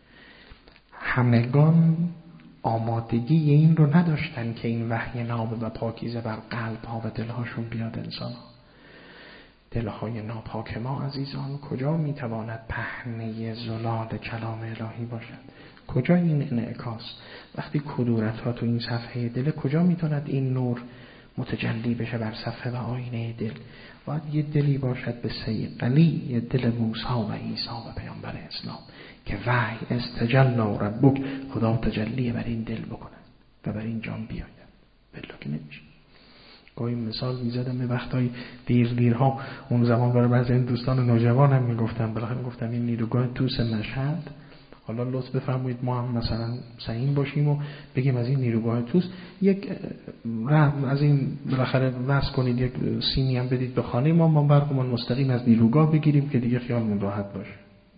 همگان آمادگی این رو نداشتن که این وحی ناب و پاکیزه بر قلب ها و دلهاشون بیاد. انسان ها دلهای ناپاک ما عزیزان کجا میتواند پهنه زلال کلام الهی باشد؟ کجا این انعکاس؟ وقتی کدورت ها تو این صفحه دل، کجا میتواند این نور متجلی بشه بر صفحه و آینه دل؟ باید یه دلی باشد به صیقلی، یه دل موسی و عیسی و پیامبر اسلام که وحی استجلا ربک، خدا تجلی بر این دل بکنه و بر این جان بیاید. بلا که نمیشه. گاهی مثال میزدم به وقتای دیر دیرها، اون زمان برای بعضی این دوستان نوجوانم میگفتم، بالاخره میگفتم این نیروگاه توس مشهد، حالا لطف بفرمایید ما هم مثلا سعیم باشیم و بگیم از این نیروگاه توس یک رحم از این بالاخره وصل کنید، یک سینی هم بدید به خانه ما، ما برقمون مستقیم از نیروگاه بگیریم که دیگه خیالمون راحت باشه.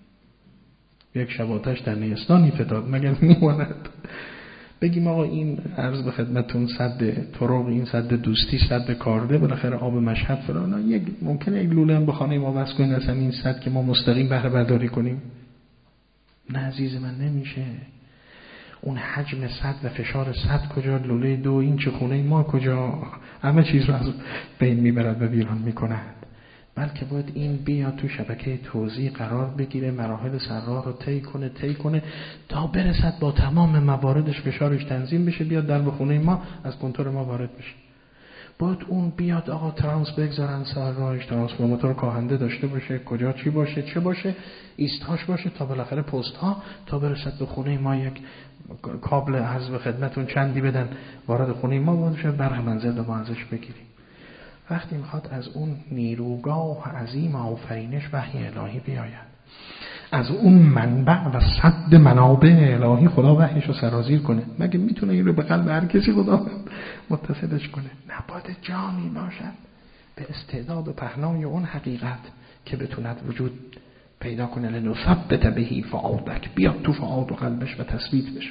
یک شب آتش در نیستانی فتاد مگر میماند. بگیم آقا این عرض به خدمتون صد طرق، این صد دوستی، صد کارده، بالاخره آب مشهد فلان، یک ممکنه یک لوله هم به خانه ما وصل کنیم اصلا این صد که ما مستقیم بهره برداری کنیم؟ نه عزیز من، نمیشه. اون حجم صد و فشار صد کجا، لوله دو این چه خونه ما کجا، همه چیز رو از بین میبرد و ویران میکند. بلکه باید این بیاد تو شبکه توزیع قرار بگیره، مراحل سرراه رو طی کنه طی کنه تا برسد با تمام مواردش فشارش تنظیم بشه، بیاد در خونه ما از کنتور ما وارد بشه. باید اون بیاد آقا ترانس بگذارن سرراهش، ترانسفورماتور کاهنده داشته باشه، کجا چی باشه چه باشه، ایستهاش باشه تا بالاخره پست ها تا برسد به خونه ما، یک کابل عرض به خدمتون چندی بدن وارد خونه ما باشه، برق منزل رو ما ازش بگیریم. وقتی میخواد از اون نیروگاه عظیم آفرینش وحی الهی بیاید، از اون منبع و صد منابع الهی خدا وحیش رو سرازیر کنه، مگه میتونه این رو به قلب هر کسی خدا متصلش کنه؟ نباید جانی باشد به استعداد و پهنای اون حقیقت که بتوند وجود پیدا کنه. لنثبت به فؤادک، بیاد تو فؤاد و قلبش و تثبیت بشه.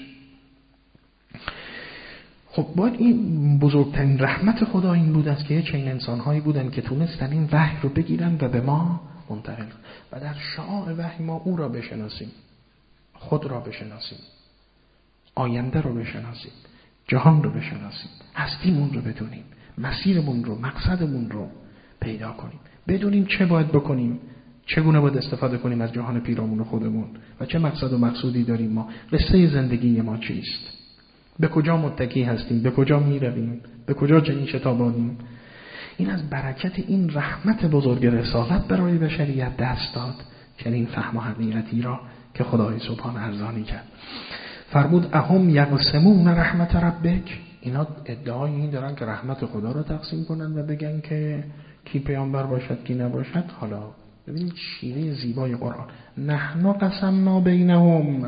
خب باید این بزرگترین رحمت خدا این بود است که چنین انسان‌هایی بودن که تونستن این وحی رو بگیرن و به ما منتقل و در شعاع وحی ما او را بشناسیم، خود را بشناسیم، آینده رو بشناسیم، جهان رو بشناسیم، هستیمون رو بدونیم، مسیرمون رو، مقصدمون رو پیدا کنیم، بدونیم چه باید بکنیم، چگونه باید استفاده کنیم از جهان پیرامون خودمون و چه مقصد و مقصودی داریم ما، قصه زندگی ما چیست، به کجا متکی هستیم، به کجا می رویم، به کجا جنین شتابانیم. این از برکت این رحمت بزرگ رسالت برای بشریت دست داد که این فهم و حقیقتی را که خدای سبحان ارزانی کرد. فرمود اهم یقسمون رحمت ربک، اینا ادعای این دارن که رحمت خدا رو تقسیم کنن و بگن که کی پیامبر باشد کی نباشد. حالا ببینید شیوه زیبای قرآن. نحن قسمنا بینهم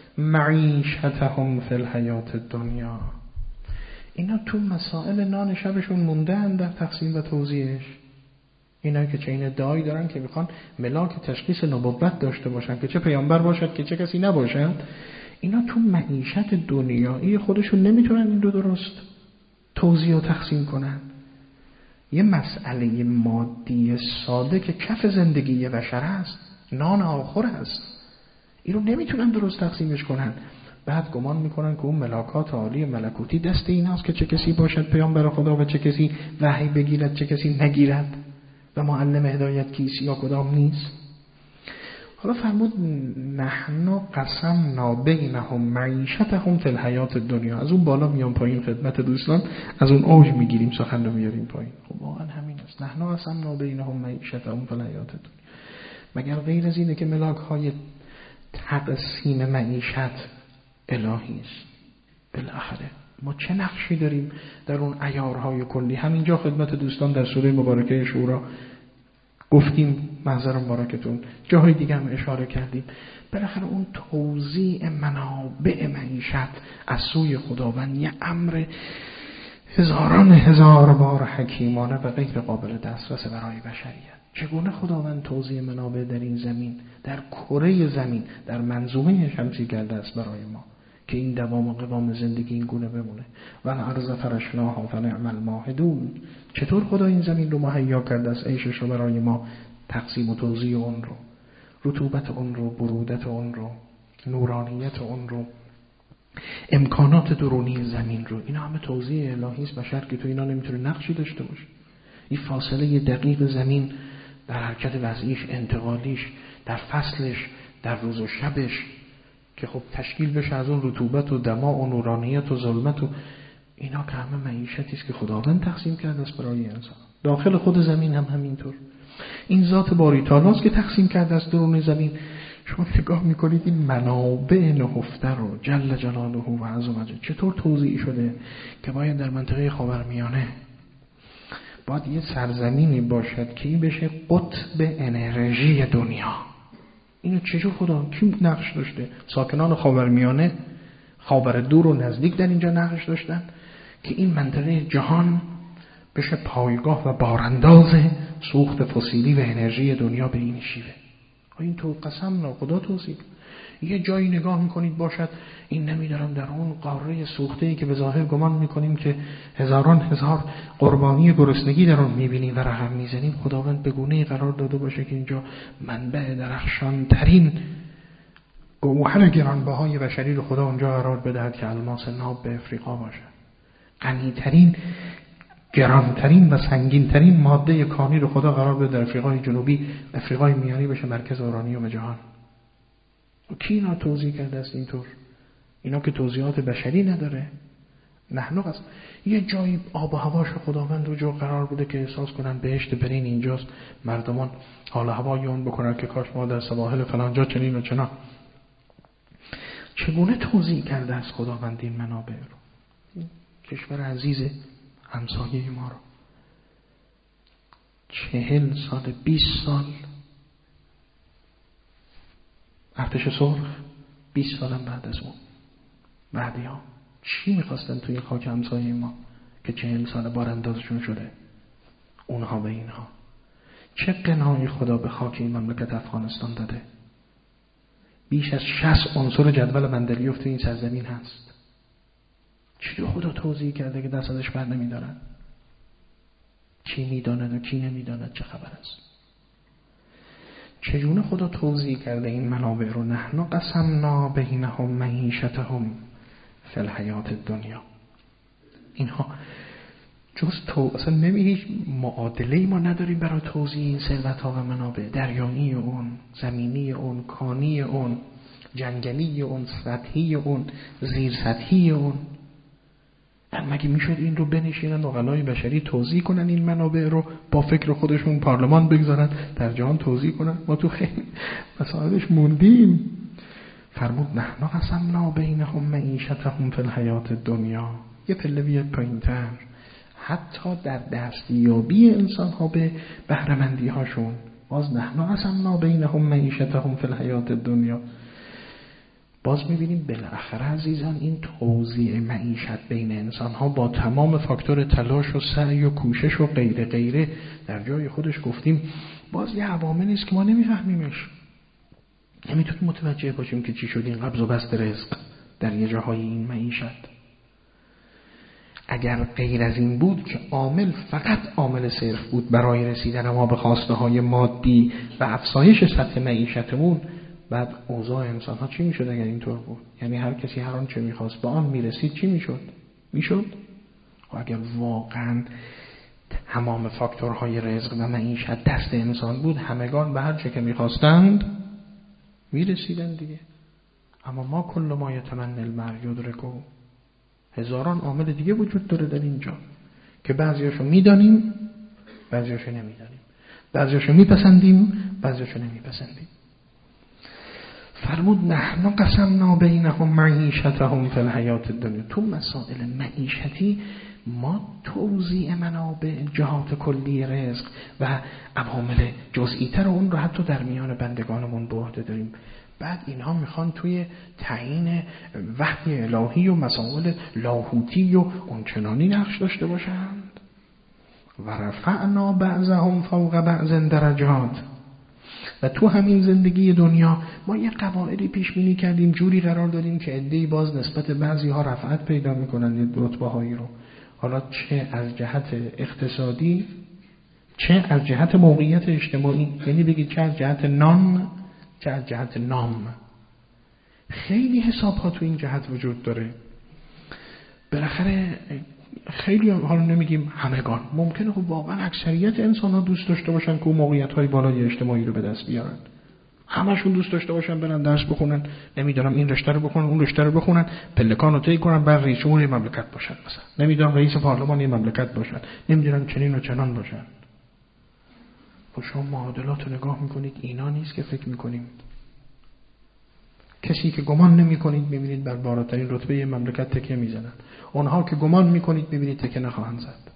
معیشتهم فی الحیات الدنیا. اینا تو مسائل نان شبشون موندن در تقسیم و توزیعش. اینا که چه این ادعایی دارن که میخوان ملاک تشخیص نبوت داشته باشن که چه پیامبر باشد که چه کسی نباشد، اینا تو معیشت دنیایی خودشون نمیتونن این رو درست توزیع و تقسیم کنن. یه مسئله مادی ساده که کف زندگی بشر است، نان آخر است، این رو نمیتونن درست تقسیمش کنن. بعد گمان میکنن که اون ملاکات عالی ملکوتی دست این هست که چه کسی باشد پیامبر خدا و چه کسی وحی بگیرد چه کسی نگیرد و معلم هدایت کیست یا کدام نیست. حالا فرمود نحن قسمنا بینهم معیشتهم فی الحیات الدنیا. از اون بالا میان پایین خدمت دوستان، از اون اوج میگیریم سخن رو میاریم پایین. خب واقعا همین است. نحن قسمنا بینهم معیشتهم فی الحیات الدنیا. مگر غیر از اینه که ملاک های تقسیم معیشت الهی است؟ بالاخره ما چه نقشی داریم در اون عیارهای کلی؟ همینجا خدمت دوستان در سوره مبارکه شورا گفتیم، محضر مبارکتون، جاهای دیگه هم اشاره کردیم. بالاخره اون توزیع منابع معیشت از سوی خداوند یه امر هزاران هزار بار حکیمانه و غیر قابل دسترس برای بشریت. چگونه خداوند توزیع منابع در این زمین، در کره زمین، در منظومه شمسی کرده است برای ما که این دوام و قوام زندگی این گونه بمونه. و الارض فرشناها فنعم الماهدون. چطور خدا این زمین رو مهیا کرده است عیشش رو برای ما، تقسیم و توزیع اون رو، رطوبت اون رو، برودت اون رو، نورانیت اون رو، امکانات درونی زمین رو. اینا همه توزیع الهی است. بشر که تو اینا نمیتونه نقشی داشته باشه. این فاصله دقیق زمین در حرکت وضعیش، انتقالیش، در فصلش، در روز و شبش که خب تشکیل بشه از اون رطوبت و دما و نورانیت و ظلمت و اینا که همه معیشتی است که خداوند تقسیم کرده است برای انسان. داخل خود زمین هم همینطور. این ذات باری تعالی است که تقسیم کرده است درون زمین. شما نگاه میکنید این منابع نهفته رو جل جلاله و عز وجل چطور توزیع شده که باید در منطقه خاورمیانه باید یه سرزمینی باشد که این بشه قطب انرژی دنیا. اینو چجور خدا کی نقش داشته؟ ساکنان خاورمیانه، خاور دور و نزدیک در اینجا نقش داشتن که این منطقه جهان بشه پایگاه و بارانداز سوخت فسیلی و انرژی دنیا به این شیوه. این تو قسم نه خدا توصیف. یه جایی نگاه میکنید باشد این نمیدارم در اون قاره سوخته‌ای که به ظاهر گمان میکنیم که هزاران هزار قربانی گرسنگی در اون میبینیم و رقم میزنیم، خداوند به گونه‌ای قرار داده باشه که اینجا منبع درخشان ترین گوهر گرانبهای بشری رو خدا اونجا قرار بدهد که الماس ناب به افریقا باشه. غنی ترین، گرانترین و سنگین ترین ماده کانی رو خدا قرار بده در افریقای جنوبی، افریقای میانی بشه مرکز اورانیوم جهان. کی اینا توضیح کرده است اینطور؟ اینا که توضیحات بشری نداره. نحن قسم یه جایی آب و هواش خداوند رو جو قرار بوده که احساس کنن بهشت برین اینجاست، مردمان حال هوای اون بکنن که کاش ما در سواحل فلانجا چنین و چنان. چگونه توضیح کرده است خداوند این منابع رو؟ کشور عزیز همسایه ما رو چهل سال، بیست سال ارتش سرخ، بیست سالم بعد از اون بعدی ها چی میخواستن توی خاک همسایه ما که چهل سال باراندازشون شده؟ اونها به اینها چه قناعی خدا به خاک این مملکت افغانستان داده؟ بیش از شصت عنصر جدول مندلیوف توی این سرزمین هست. چی خدا توضیح کرده که دست ازش بر نمیدارن؟ کی میداند و کی نمیداند چه خبر است؟ چگونه خدا توضیح کرده این منابع رو؟ نحن قسمنا بینهم معیشتهم فی الحیات الدنیا. اینها جز تو اصلا نمیهیش معادله‌ای ما نداریم برای توضیح این ثروت ها و منابع، دریایی اون، زمینی اون، کانی اون، جنگلی اون، سطحی اون، زیر سطحی اون. مگه میشد این رو بنشینن عقلای بشری توضیح کنن این منابع رو، با فکر خودشون پارلمان بگذارن در جهان توضیح کنن؟ ما تو خیلی مسائلش موندیم. فرمود نحن قسمنا بینهم معیشتهم فی الحیات الدنیا. یه پله بیاد پایین‌تر، حتی در دستیابی انسان ها به بهره‌مندی هاشون باز نحن قسمنا بینهم معیشتهم فی الحیات الدنیا. باز میبینیم بالاخره عزیزان این توزیع معیشت بین انسان ها با تمام فاکتور تلاش و سعی و کوشش و غیره غیره در جای خودش گفتیم باز یه عواملی است که ما نمیفهمیمش، نمیتونیم متوجه باشیم که چی شد این قبض و بسط رزق در یه جاهای این معیشت. اگر غیر از این بود که عامل فقط عامل صرف بود برای رسیدن ما به خواسته های مادی و افزایش سطح معیشتمون، بعد اوضاع انسان ها چی میشد اگر اینطور بود؟ یعنی هر کسی هر آن چه میخواست به آن میرسید چی میشد؟ میشد؟ و اگر واقعا تمام فاکتورهای رزق و معیشت دست انسان بود، همگان به هر چه که میخواستند میرسیدن دیگه. اما ما کل ما یتمنی المرء یدرکه، هزاران عامل دیگه وجود داره در اینجا که بعضیاشو میدانیم بعضیاشو نمیدانیم، بعضیاشو میپسندیم بعضیاشو نمیپسندیم. فرمود نحن قسمنا بینهم معیشتهم فی الحیات الدنیا. تو مسائل معیشتی ما توزیع منابع جهات کلی رزق و عوامل جزئی تر اون رو حتی در میان بندگانمون به عهده داریم. بعد اینها میخوان توی تعیین وحی الهی و مسائل لاهوتی و اونچنانی نقش داشته باشند. و رفعنا بعضهم فوق بعض درجات. و تو همین زندگی دنیا ما یه قواعدی پیش بینی کردیم، جوری قرار دادیم که عده‌ای باز نسبت بعضی ها رفعت پیدا میکنن یه رتبه هایی رو، حالا چه از جهت اقتصادی چه از جهت موقعیت اجتماعی، یعنی بگید چه از جهت نام چه از جهت نام. خیلی حساب ها تو این جهت وجود داره. بالاخره خیلی حالا نمیگیم همگان، ممکنه خب واقعا اکثریت انسان ها دوست داشته باشن که اون موقعیت های بالای اجتماعی رو به دست بیارن، همشون دوست داشته باشن برن درس بخونن، نمیدونم این رشته رو بخونن اون رشته رو بخونن، پلکان رو طی کنن، بعد رئیس جمهور مملکت باشن، مثلا نمیدونم رئیس پارلمان مملکت باشن، نمیدونم چنین و چنان باشن. خب شما معادلات رو نگاه میکنید، اینا نیست که فکر میکنیم. کسی که گمان نمی‌کنید می‌بینید بر بالاترین رتبه مملکت تکیه می‌زنند، اونها که گمان می‌کنید می‌بینید تکیه نخواهند زد.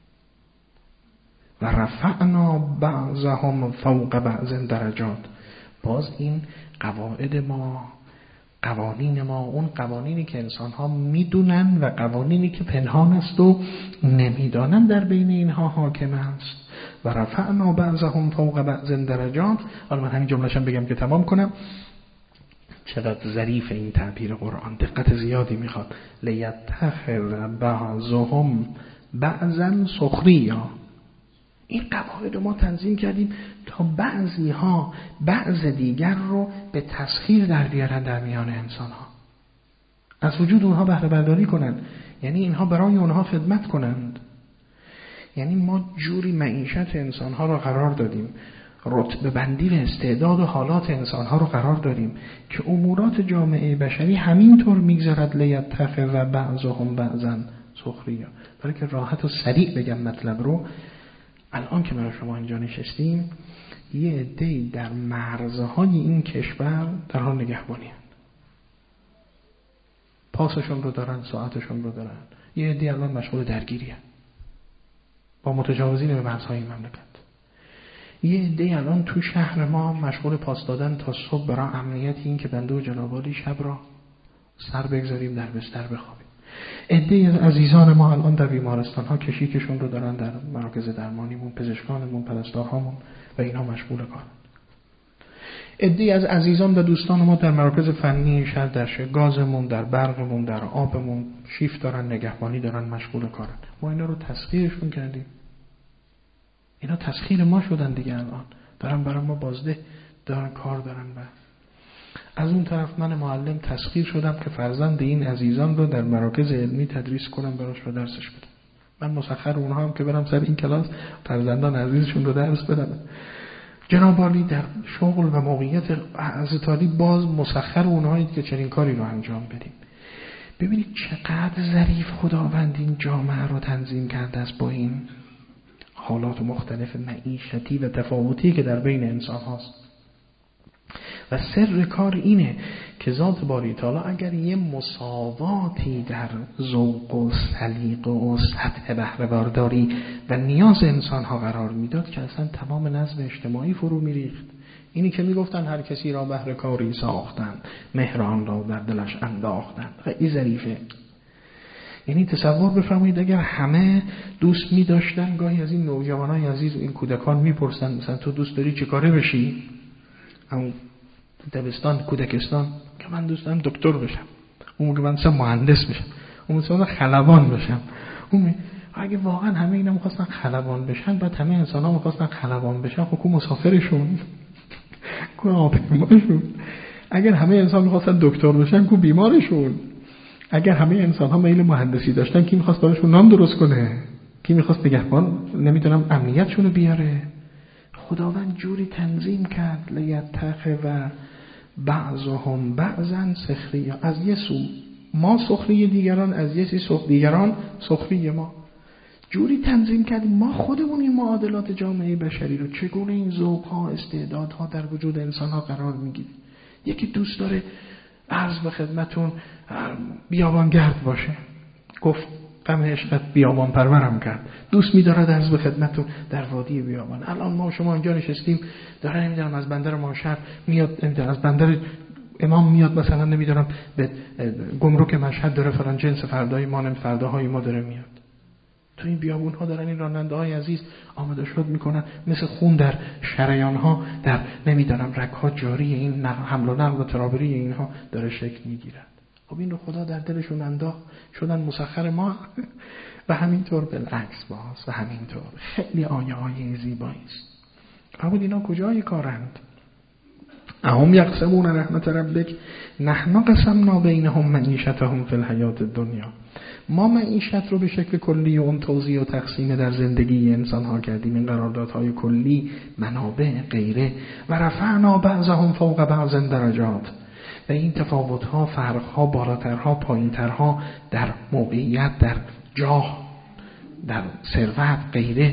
و رفعنا بعضهم فوق بعض درجات. باز این قواعد ما، قوانین ما، اون قوانینی که انسان‌ها می‌دونن و قوانینی که پنهان است و نمی‌دانن در بین اینها حاکم است. و رفعنا بعضهم فوق بعض درجات. حالا من همین جمله‌شم بگم که تمام کنم. چقدر ظریف این تعبیر قرآن، دقت زیادی میخواد. لیتخذ بعضهم بعضا سخریا. این قواعد ما تنظیم کردیم تا بعضی ها بعض دیگر رو به تسخیر در بیارن در میان انسان ها، از وجود اونها بهره برداری کنن، یعنی اینها برای اونها خدمت کنند. یعنی ما جوری معیشت انسان ها رو قرار دادیم، رتبه بندی و استعداد و حالات انسان‌ها رو قرار داریم که امورات جامعه بشری همینطور میگذارد لیتخذ بعضهم بعضا سخریا. برای که راحت و سریع بگم مطلب رو، الان که من شما اینجا نشستیم یه عده‌ای در مرزهای این کشور در حال نگهبانی هستند، پاسشون رو دارن، ساعتشون رو دارن. یه عده‌ای الان مشغول درگیری هستند با متجاوزین به مرزهای این مملکت. یه عده الان تو شهر ما مشغول پاس دادن تا صبح برای امنیت این که بنده و جنابالی شب را سر بگذاریم در بستر بخوابیم. عده عزیزان ما الان در بیمارستان ها کشیکشون رو دارن، در مراکز درمانیمون، پزشکانمون، پرستارهامون و اینا مشغول کارن. عده از عزیزان و دوستان ما در مراکز فنی شهر، در گازمون، در برقمون، در آبمون شیفت دارن، نگهبانی دارن، مشغول کارن. ما اینا رو تسخیرشون کردیم. اینا تسخیر ما شدن دیگه، الان دارن برای ما بازده دارن کار دارن. و از اون طرف من معلم تسخیر شدم که فرزند این عزیزان رو در مراکز علمی تدریس کنم، براش رو درسش بدم. من مسخر اونها هم که برم سر این کلاس فرزندان عزیزشون رو درس بدم. جناب عالی در شغل و موقعیت حضرت عالی باز مسخر اونهایید که چنین کاری رو انجام بدیم. ببینید چقدر ظریف خداوند این جامعه رو تنظیم کرده است با این حالات مختلف معیشتی و تفاوتی که در بین انسان هاست. و سر کار اینه که ذات باری تعالی اگر یه مساواتی در ذوق و سلیقه و سطح بهره برداری و نیاز انسان ها قرار میداد که اصلا تمام نظم اجتماعی فرو میریخت. اینی که میگفتن هر کسی را بهر کاری ساختن، مهر آن را در دلش انداختن. خیلی ظریفه. یعنی تصور بفرمایید اگر همه دوست می داشتن، گاهی از این نوجوانای عزیز و این کودکان میپرسن مثلا تو دوست داری چه کاره بشی؟ همون دبستان کودکستان که من دوست دارم دکتر بشم، اون که من مثلا مهندس بشم، اون مثلا خلبان بشم. اون اگه واقعا همه اینا می‌خواستن خلبان بشن، بعد همه انسان‌ها می‌خواستن خلبان بشن، خب کو مسافرشون، کو آپیماشون. اگر همه انسان می‌خواستن دکتر بشن، کو بیمارشون. اگر همه انسان‌ها میل مهندسی داشتن، کی می‌خواست براشون نان درست کنه؟ کی می‌خواست نگهبان نمیدونم امنیتشون رو بیاره؟ خداوند جوری تنظیم کرد لیتخ و بعضهم بعضا سخریا، از یه سو ما سخری دیگران، از یه سو دیگران سخری ما. جوری تنظیم کردیم ما خودمون این معادلات جامعه بشری رو چگونه این ذوق‌ها استعدادها در وجود انسان‌ها قرار می‌گیریم. یکی دوست داره عرض به خدمتون بیابانگرد باشه، گفت غم عشقت بیابان پرورم کرد. دوست می‌دارد عرض به خدمتون در وادی بیابان. الان ما شما اینجا نشستیم، داره نمیدونم از بندر ماشر میاد، نمیدونم از بندر امام میاد، مثلا نمیدونم به گمرک مشهد داره فلان جنس فردای ما نم فرداهای ما داره میاد. تو این بیابون ها دارن این راننده های عزیز آماده شد میکنن، مثل خون در شریان ها در نمیدونم رگ ها جاری، این حمل و نقل و ترابری اینها داره شکل میگیرد. خب این رو خدا در دلشون انداخت، شدن مسخر ما. و همینطور بالعکس باز و همینطور خیلی آیه های زیبایی است. اما اینا کجای کارند؟ اهم یقسمون رحمت ربک نحن قسمنا بینهم معیشتهم فی الحیات الدنیا. ما معیشت رو به شکل کلی و اون توزیع و تقسیم در زندگی انسان ها کردیم، این قراردادهای کلی، منابع غیره. و رفعنا بعضهم فوق بعض درجات، و این تفاوت ها، فرق ها، بالاترها، پایین ترها در موقعیت، در جاه، در ثروت غیره،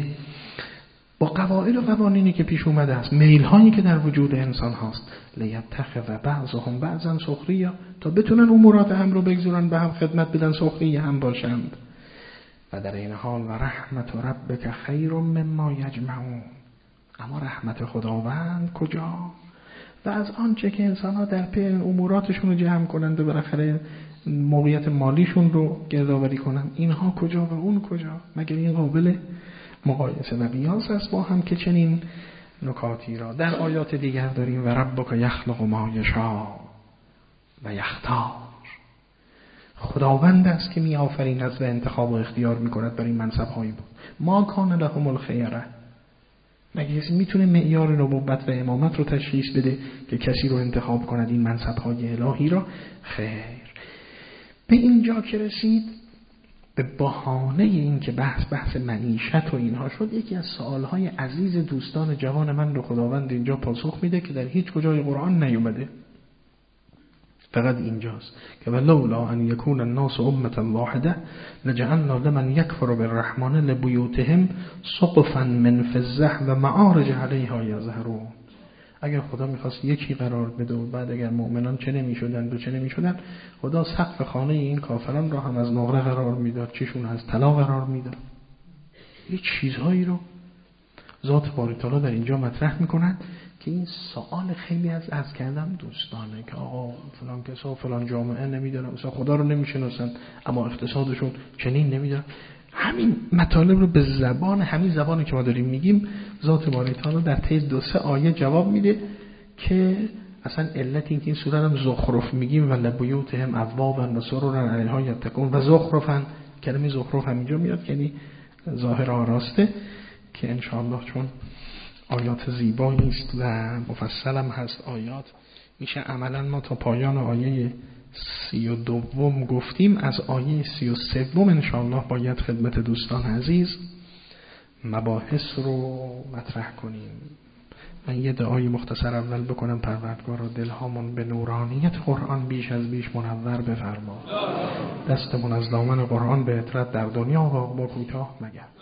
با قواعد و قوانینی که پیش اومده است، میل هایی که در وجود انسان هاست، لیتخذ بعضهم بعضا سخریا، تا بتونن امورات هم رو بگذارن به هم، خدمت بدن، سخری هم باشند. و در این حال و رحمت ربک خیر مما یجمعون، اما رحمت خداوند کجا؟ و از آنچه که انسان ها در پی اموراتشون رو جمع کنند و بالاخره موقعیت مالیشون رو گردآوری کنند، اینها کجا و اون کجا؟ مگر این قابل مقایسه و قیاس است با هم که چنین نکاتی را در آیات دیگر داریم؟ و ربک یخلق ما یشاء و یختار، خداوند است که می آفریند و انتخاب و اختیار می کند برای منصب هایی بود. ما کان لهم الخیره، مگه کسی میتونه معیار نبوت و امامت رو تشخیص بده که کسی رو انتخاب کند این منصب های الهی را؟ خیر. به اینجا که رسید، به بهانه این که بحث بحث معیشت و اینها شد، یکی از سوالهای عزیز دوستان جوان من رو خداوند اینجا پاسخ میده که در هیچ کجای قرآن نیومده، فقط اینجاست که ولولا ان یکون الناس امة واحده لجعلنا لمن یکفر بالرحمن لبیوتهم سقفا من فضة و معارج علیها یظهرون. اگر خدا میخواست یکی قرار بده و بعد اگر مؤمنان چه نمیشدن و چه نمیشدن، خدا سقف خانه این کافران را هم از نقره قرار میداد، چشون از طلا قرار میداد. یه چیزهایی رو ذات باری تعالی در اینجا مطرح میکند که این سوال خیلی از عرض کردم دوستانه که آقا فلان کسا فلان جامعه نمیدونن مثلا خدا رو نمیشناسن اما اقتصادشون چنین نمیدونن. همین مطالب رو به زبان همین زبانی که ما داریم میگیم ذات باری تعالی در طی دو سه آیه جواب میده که اصلا علت این که این سوره هم زخرف میگیم و لبیوتهم ابوابا و سررا علیها یتقون و زخرفا، کلمه زخرف هم اینجا میاد یعنی ظاهر آراسته، که ان شاء الله چون آیات زیبایی است و مفصل هم هست آیات، میشه عملا ما تا پایان آیه سی و دوم گفتیم. از آیه سی و سوم ان شاء الله باید خدمت دوستان عزیز مباحث رو مطرح کنیم. من یه دعای مختصر اول بکنم، پروردگار و دلهامون به نورانیت قرآن بیش از بیش منور بفرما، دستمون از دامن قرآن به اطرت در دنیا و عقبا کوتاه مگر.